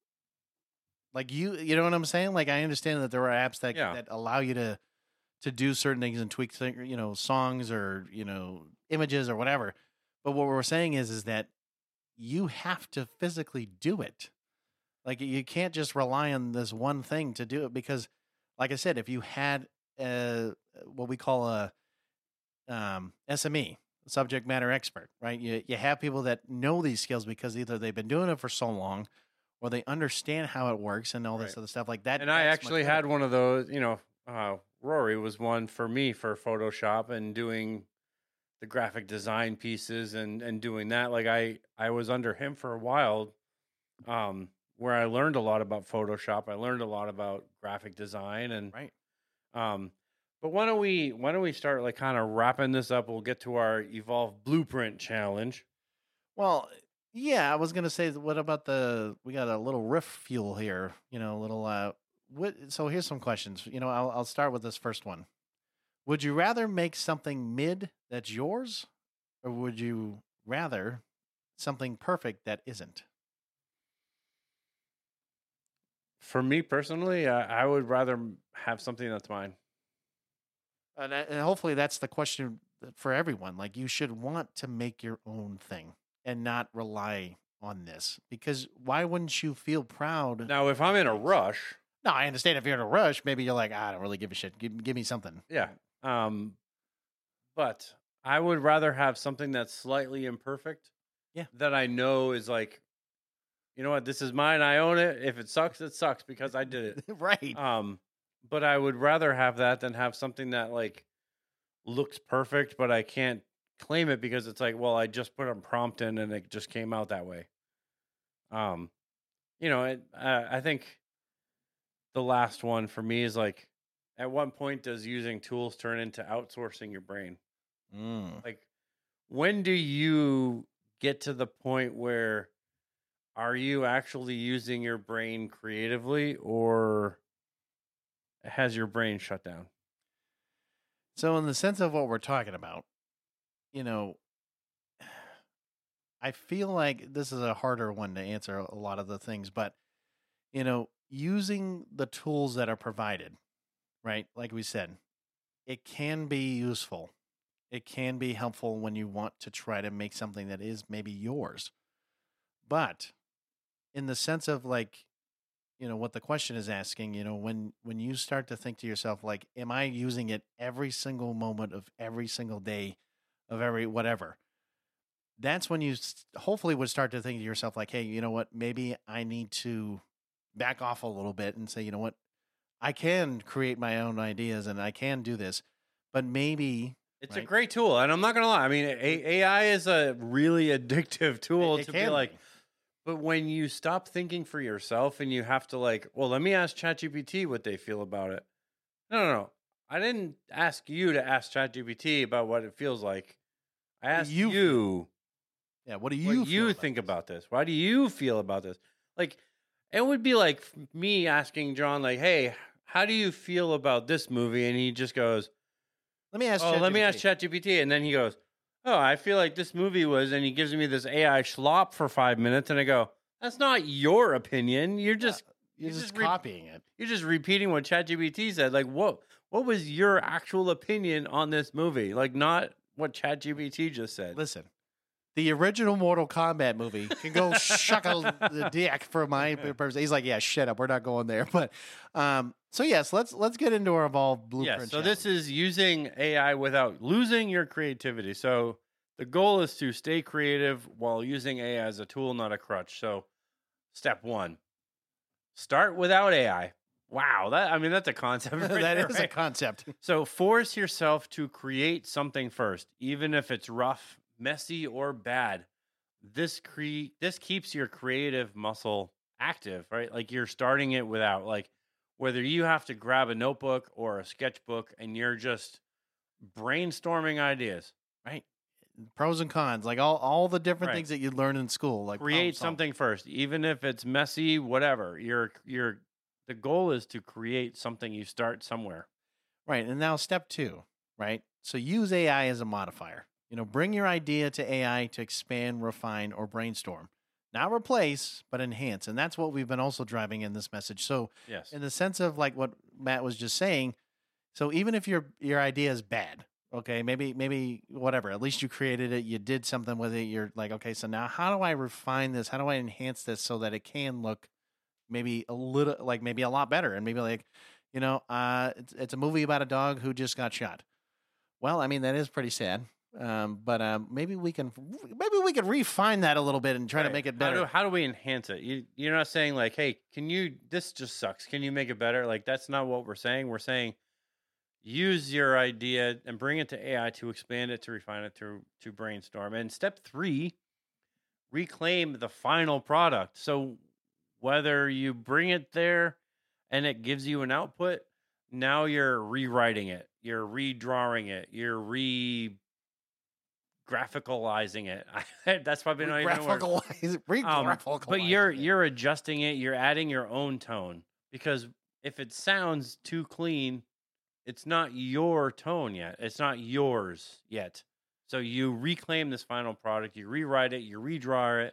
Like you, you know what I'm saying? Like I understand that there are apps that Yeah. that allow you to to do certain things and tweak, thing, you know, songs or you know images or whatever. But what we're saying is, is that you have to physically do it. Like you can't just rely on this one thing to do it because, like I said, if you had a, what we call a um, S M E, subject matter expert, right? You you have people that know these skills because either they've been doing it for so long, or they understand how it works and all this Right. other stuff like that. And I that's actually much had better. one of those, you know, uh, Rory was one for me for Photoshop and doing the graphic design pieces and, and doing that. Like I, I was under him for a while, um, where I learned a lot about Photoshop. I learned a lot about graphic design and, right. um, but why don't we, why don't we start like kind of wrapping this up? We'll get to our Evolve Blueprint Challenge. Well, yeah, I was gonna say, what about the? We got a little riff fuel here, you know, a little. Uh, what? So here's some questions. You know, I'll I'll start with this first one. Would you rather make something mid that's yours, or would you rather something perfect that isn't? For me personally, I, I would rather m- have something that's mine. And, uh, and hopefully that's the question for everyone. Like, you should want to make your own thing and not rely on this, because why wouldn't you feel proud? Now, if I'm in a rush, No, I understand if you're in a rush, maybe you're like, "Ah, I don't really give a shit. Give, give me something. yeah. Um, but I would rather have something that's slightly imperfect. Yeah. That I know is like, you know what, this is mine. I own it. If it sucks, it sucks because I did it. Right. Um, but I would rather have that than have something that like looks perfect, but I can't claim it because it's like, well, I just put a prompt in and it just came out that way. Um, you know, it, uh, I think the last one for me is like, at what point does using tools turn into outsourcing your brain? Mm. Like, when do you get to the point where are you actually using your brain creatively, or has your brain shut down? So, in the sense of what we're talking about, you know, I feel like this is a harder one to answer a lot of the things, but, you know, using the tools that are provided, right? Like we said, it can be useful. It can be helpful when you want to try to make something that is maybe yours. But in the sense of like, you know, what the question is asking, you know, when when you start to think to yourself, like, am I using it every single moment of every single day of every whatever? That's when you s- hopefully would start to think to yourself, like, hey, you know what? Maybe I need to back off a little bit and say, you know what? I can create my own ideas and I can do this, but maybe It's a Right. great tool, and I'm not gonna lie. I mean, a- AI is a really addictive tool it to can be like. But when you stop thinking for yourself and you have to like, well, let me ask ChatGPT what they feel about it. No, no, no. I didn't ask you to ask ChatGPT about what it feels like. I What do asked you you, feel? Yeah, what do you what feel you about think this? about this. Why do you feel about this? Like, it would be like f- me asking John, like, hey, how do you feel about this movie? And he just goes, Let me ask. oh, let me ask ChatGPT. ChatGPT. And then he goes, oh, I feel like this movie was, and he gives me this A I schlop for five minutes. And I go, that's not your opinion. You're just, You're you just, just re- copying it. you're just repeating what ChatGPT said. Like, what, what was your actual opinion on this movie? Like, not what ChatGPT just said. Listen, the original Mortal Kombat movie can go shuckle the dick for my person. He's like, yeah, shut up. We're not going there. But um, so yes, let's let's get into our evolved blueprint. Yeah, so this is using A I without losing your creativity. So the goal is to stay creative while using A I as a tool, not a crutch. So step one, start without A I. Wow, that I mean that's a concept. Right that there, is a right? concept. So force yourself to create something first, even if it's rough, messy, or bad. This cre- this keeps your creative muscle active, right? Like you're starting it without like whether you have to grab a notebook or a sketchbook and you're just brainstorming ideas. Right. Pros and cons, like all, all the different Right. things that you learn in school. Like problem Create solving. something first, even if it's messy, whatever. You're you're the goal is to create something. You start somewhere. Right. And now step two, right? So use A I as a modifier. You know, bring your idea to A I to expand, refine, or brainstorm. Not replace, but enhance. And that's what we've been also driving in this message. So Yes. in the sense of like what Matt was just saying, so even if your your idea is bad, okay, maybe maybe whatever, at least you created it, you did something with it, you're like, okay, so now how do I refine this? How do I enhance this so that it can look maybe a little like maybe a lot better and maybe like, you know, uh it's, it's a movie about a dog who just got shot. Well, I mean that is pretty sad. Um, but um, maybe we can maybe we can refine that a little bit and try to Right. make it How better. do, how do we enhance it? You you're not saying like, hey, can you? This just sucks. Can you make it better? Like that's not what we're saying. We're saying use your idea and bring it to A I to expand it, to refine it, to to brainstorm. And step three, reclaim the final product. So whether you bring it there and it gives you an output, now you're rewriting it, you're redrawing it, you're re graphicalizing it. That's probably not even a word. Re-graphicalize- Um, re-graphicalizing but you're it. you're adjusting it. You're adding your own tone because if it sounds too clean, it's not your tone yet. It's not yours yet. So you reclaim this final product. You rewrite it. You redraw it.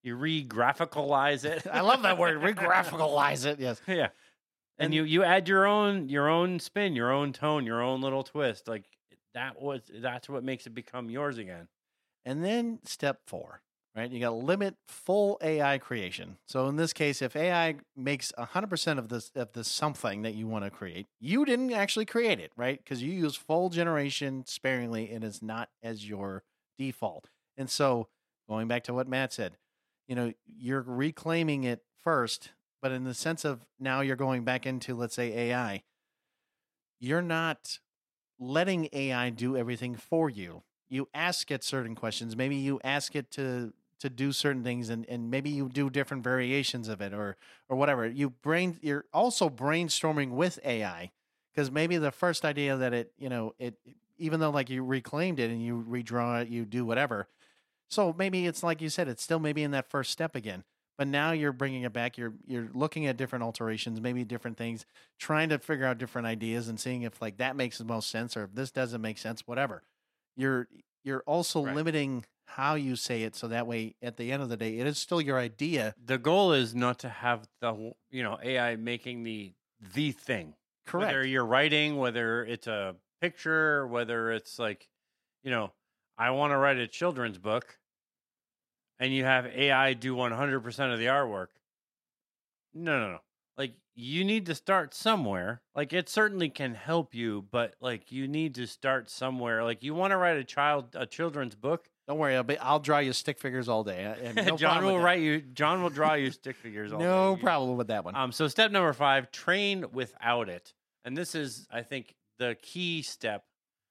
you re-graphicalize it. I love that word, re-graphicalize it. Yes. Yeah. And, And- you you add your own your own spin, your own tone, your own little twist. Like that was that's what makes it become yours again. And then step four, right? You got to limit full A I creation. So in this case, if A I makes one hundred percent of this of this something that you want to create, you didn't actually create it, right? Because you use full generation sparingly and it's not as your default. And so going back to what Matt said, you know, you're reclaiming it first, but in the sense of now you're going back into, let's say, A I, you're not letting A I do everything for you. You ask it certain questions. Maybe you ask it to to do certain things, and, and maybe you do different variations of it, or or whatever. You brain you're also brainstorming with A I, because maybe the first idea that it you know it even though like you reclaimed it and you redraw it, you do whatever. So maybe it's like you said, it's still maybe in that first step again. But now you're bringing it back. You're you're looking at different alterations, maybe different things, trying to figure out different ideas and seeing if like that makes the most sense or if this doesn't make sense, whatever. You're you're also Right. limiting how you say it, so that way at the end of the day, it is still your idea. The goal is not to have the whole- you know A I making the the thing. Correct. Whether you're writing, whether it's a picture, whether it's like, you know, I want to write a children's book, and you have A I do one hundred percent of the artwork. No, no, no. Like, you need to start somewhere. Like, it certainly can help you, but like, you need to start somewhere. Like, you want to write a child a children's book. Don't worry, I'll, be, I'll draw you stick figures all day. I- and no John problem will with that. write you. John will draw you stick figures. All No day. problem with that one. Um, so step number five, train without it. And this is, I think, the key step.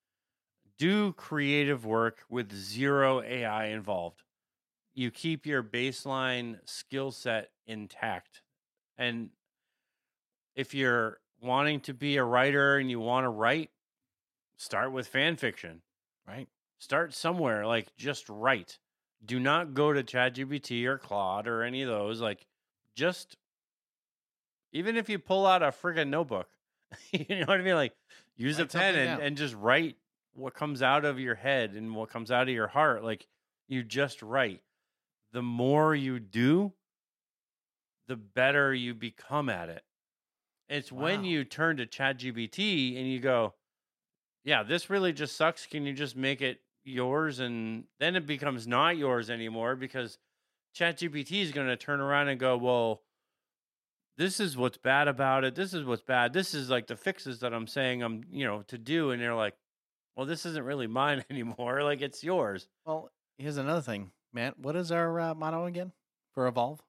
Do creative work with zero A I involved. You keep your baseline skill set intact. And if you're wanting to be a writer and you want to write, start with fan fiction. Right. Start somewhere, like just write. Do not go to ChatGPT or Claude or any of those. Like, just even if you pull out a friggin' notebook, you know what I mean? Like, use Write a pen something and, down. and just write what comes out of your head and what comes out of your heart. Like, you just write. The more you do, the better you become at it. It's when Wow. you turn to ChatGPT and you go, yeah, this really just sucks. Can you just make it yours? And then it becomes not yours anymore because ChatGPT is going to turn around and go, well, this is what's bad about it. This is what's bad. This is like the fixes that I'm saying I'm, you know, to do. And they're like, well, this isn't really mine anymore. Like, it's yours. Well, here's another thing, Matt. What is our uh, motto again for Evolve?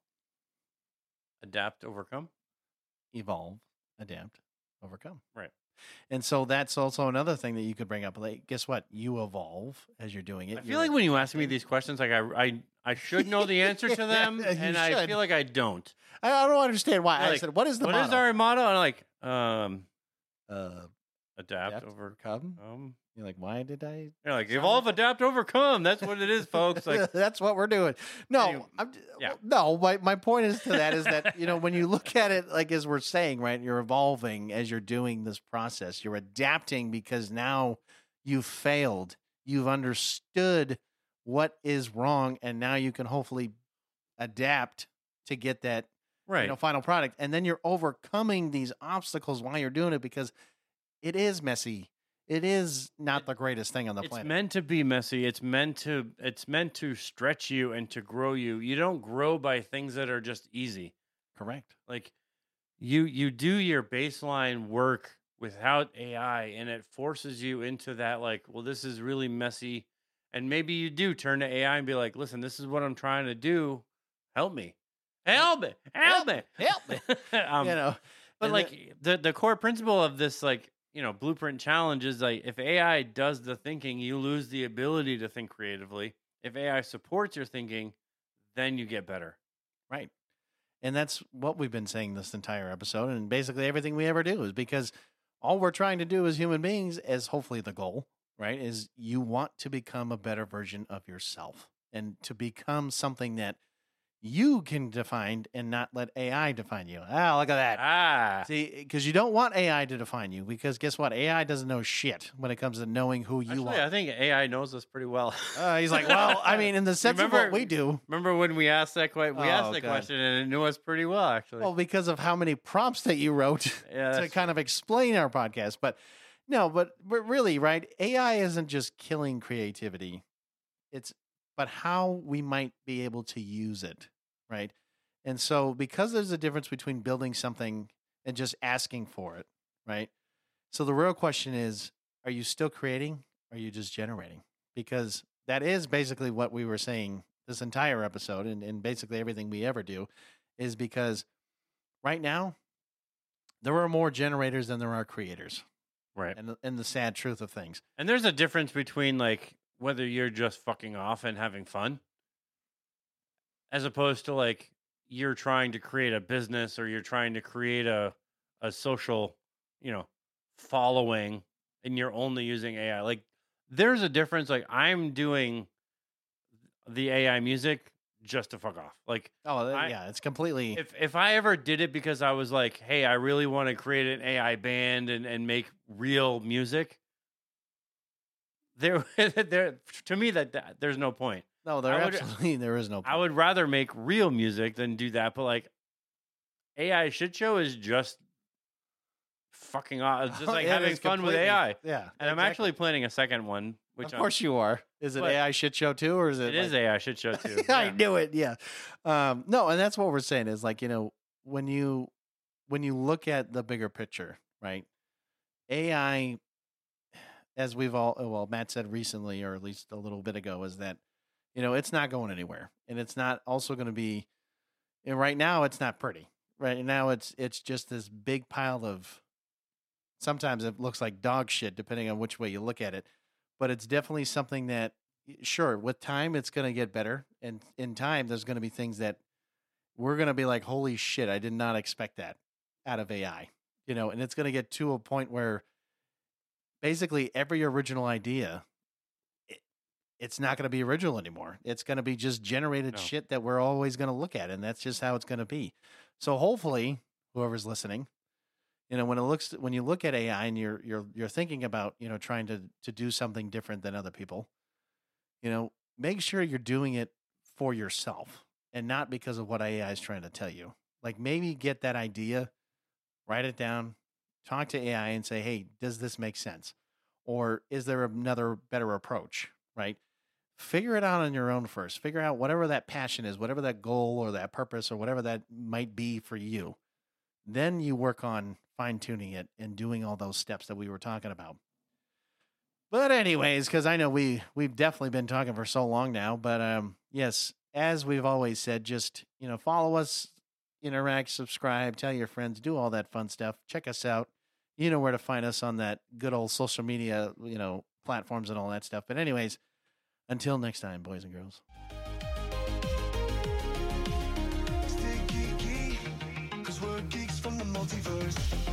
Adapt, overcome. Evolve, adapt, overcome. Right. And so that's also another thing that you could bring up. Like, guess what? You evolve as you're doing it. I feel You're- like when you ask me these questions, like I, I, I should know the answer to them, You and I should. feel like I don't. I, I don't understand why. I Like, said, what is the What is motto? our motto? And I'm like, um, uh, adapt, adapt, overcome. overcome. You're like, why did I? You're like, Sound evolve, like adapt, overcome. That's what it is, folks. Like, that's what we're doing. No, Anyway, I'm, yeah. no. My my point is to that is that you know when you look at it like as we're saying, right? You're evolving as you're doing this process. You're adapting because now you've failed. You've understood what is wrong, and now you can hopefully adapt to get that right. you know final product. And then you're overcoming these obstacles while you're doing it because it is messy. It is not the greatest thing on the It's planet. meant to be messy. It's meant to. It's meant to stretch you and to grow you. You don't grow by things that are just easy. Correct. Like, you you do your baseline work without A I, and it forces you into that. Like, well, this is really messy, and maybe you do turn to A I and be like, listen, this is what I'm trying to do. Help me, help me, help me, Help me. um, you know, But and like the the core principle of this, like, you know, blueprint challenge is like, if A I does the thinking, you lose the ability to think creatively. If A I supports your thinking, then you get better. right. And that's what we've been saying this entire episode. And basically everything we ever do is because all we're trying to do as human beings, as hopefully the goal, right, is you want to become a better version of yourself and to become something that you can define and not let A I define you. Ah, look at that. Ah, See, because you don't want A I to define you, because guess what? A I doesn't know shit when it comes to knowing who you actually, are. I think A I knows us pretty well. Uh, he's like, well, I mean, in the sense of Remember- what we do. Remember when we asked that question? We Oh, asked that God. question, and it knew us pretty well, actually. Well, because of how many prompts that you wrote yeah, to that's kind of explain our podcast. But no, but, but really, right? A I isn't just killing creativity. It's but how we might be able to use it, right? And so because there's a difference between building something and just asking for it, right? So the real question is, are you still creating? Or are you just generating? Because that is basically what we were saying this entire episode, and, and basically everything we ever do is because right now there are more generators than there are creators. right. And, and the sad truth of things. And there's a difference between like whether you're just fucking off and having fun, as opposed to like you're trying to create a business or you're trying to create a a social, you know, following, and you're only using A I. Like there's a difference. Like I'm doing the A I music just to fuck off. Like Oh, I- yeah, it's completely. if if I ever did it because I was like, hey, I really want to create an A I band and, and make real music, there there to me that, that there's no point. no, there I would- absolutely there is no. I would rather make real music than do that. But like A I shit show is just fucking off. It's just like It having is fun with completely- A I. Yeah, And I'm exactly. actually planning a second one, which Of I'm- course you are. Is it But- A I shit show too, or is it? it is like- A I shit show too. I Yeah. knew it. Yeah. Um, no, and that's what we're saying is like, you know, when you when you look at the bigger picture, right? A I, as we've all well, Matt said recently, or at least a little bit ago, is that, you know, it's not going anywhere. And it's not also going to be, and right now it's not pretty. Right now it's it's just this big pile of, sometimes it looks like dog shit depending on which way you look at it. But it's definitely something that, sure, with time it's going to get better, and in time there's going to be things that we're going to be like, holy shit, I did not expect that out of A I, you know. And it's going to get to a point where basically every original idea, it, it's not going to be original anymore. It's going to be just generated No. shit that we're always going to look at, and that's just how it's going to be. So hopefully whoever's listening, you know, when it looks when you look at A I and you're you're you're thinking about, you know, trying to to do something different than other people, you know, make sure you're doing it for yourself and not because of what A I is trying to tell you. Like maybe get that idea, write it down, talk to A I and say, hey, does this make sense? Or is there another better approach, right? Figure it out on your own first. Figure out whatever that passion is, whatever that goal or that purpose or whatever that might be for you. Then you work on fine tuning it and doing all those steps that we were talking about. But anyways, because I know we we've definitely been talking for so long now. But um, yes, as we've always said, just you know, follow us, interact, subscribe, tell your friends, do all that fun stuff. Check us out. You know where to find us on that good old social media, you know, platforms and all that stuff. But anyways, until next time, boys and girls. Stay geeky, cause we're geeks from the multiverse.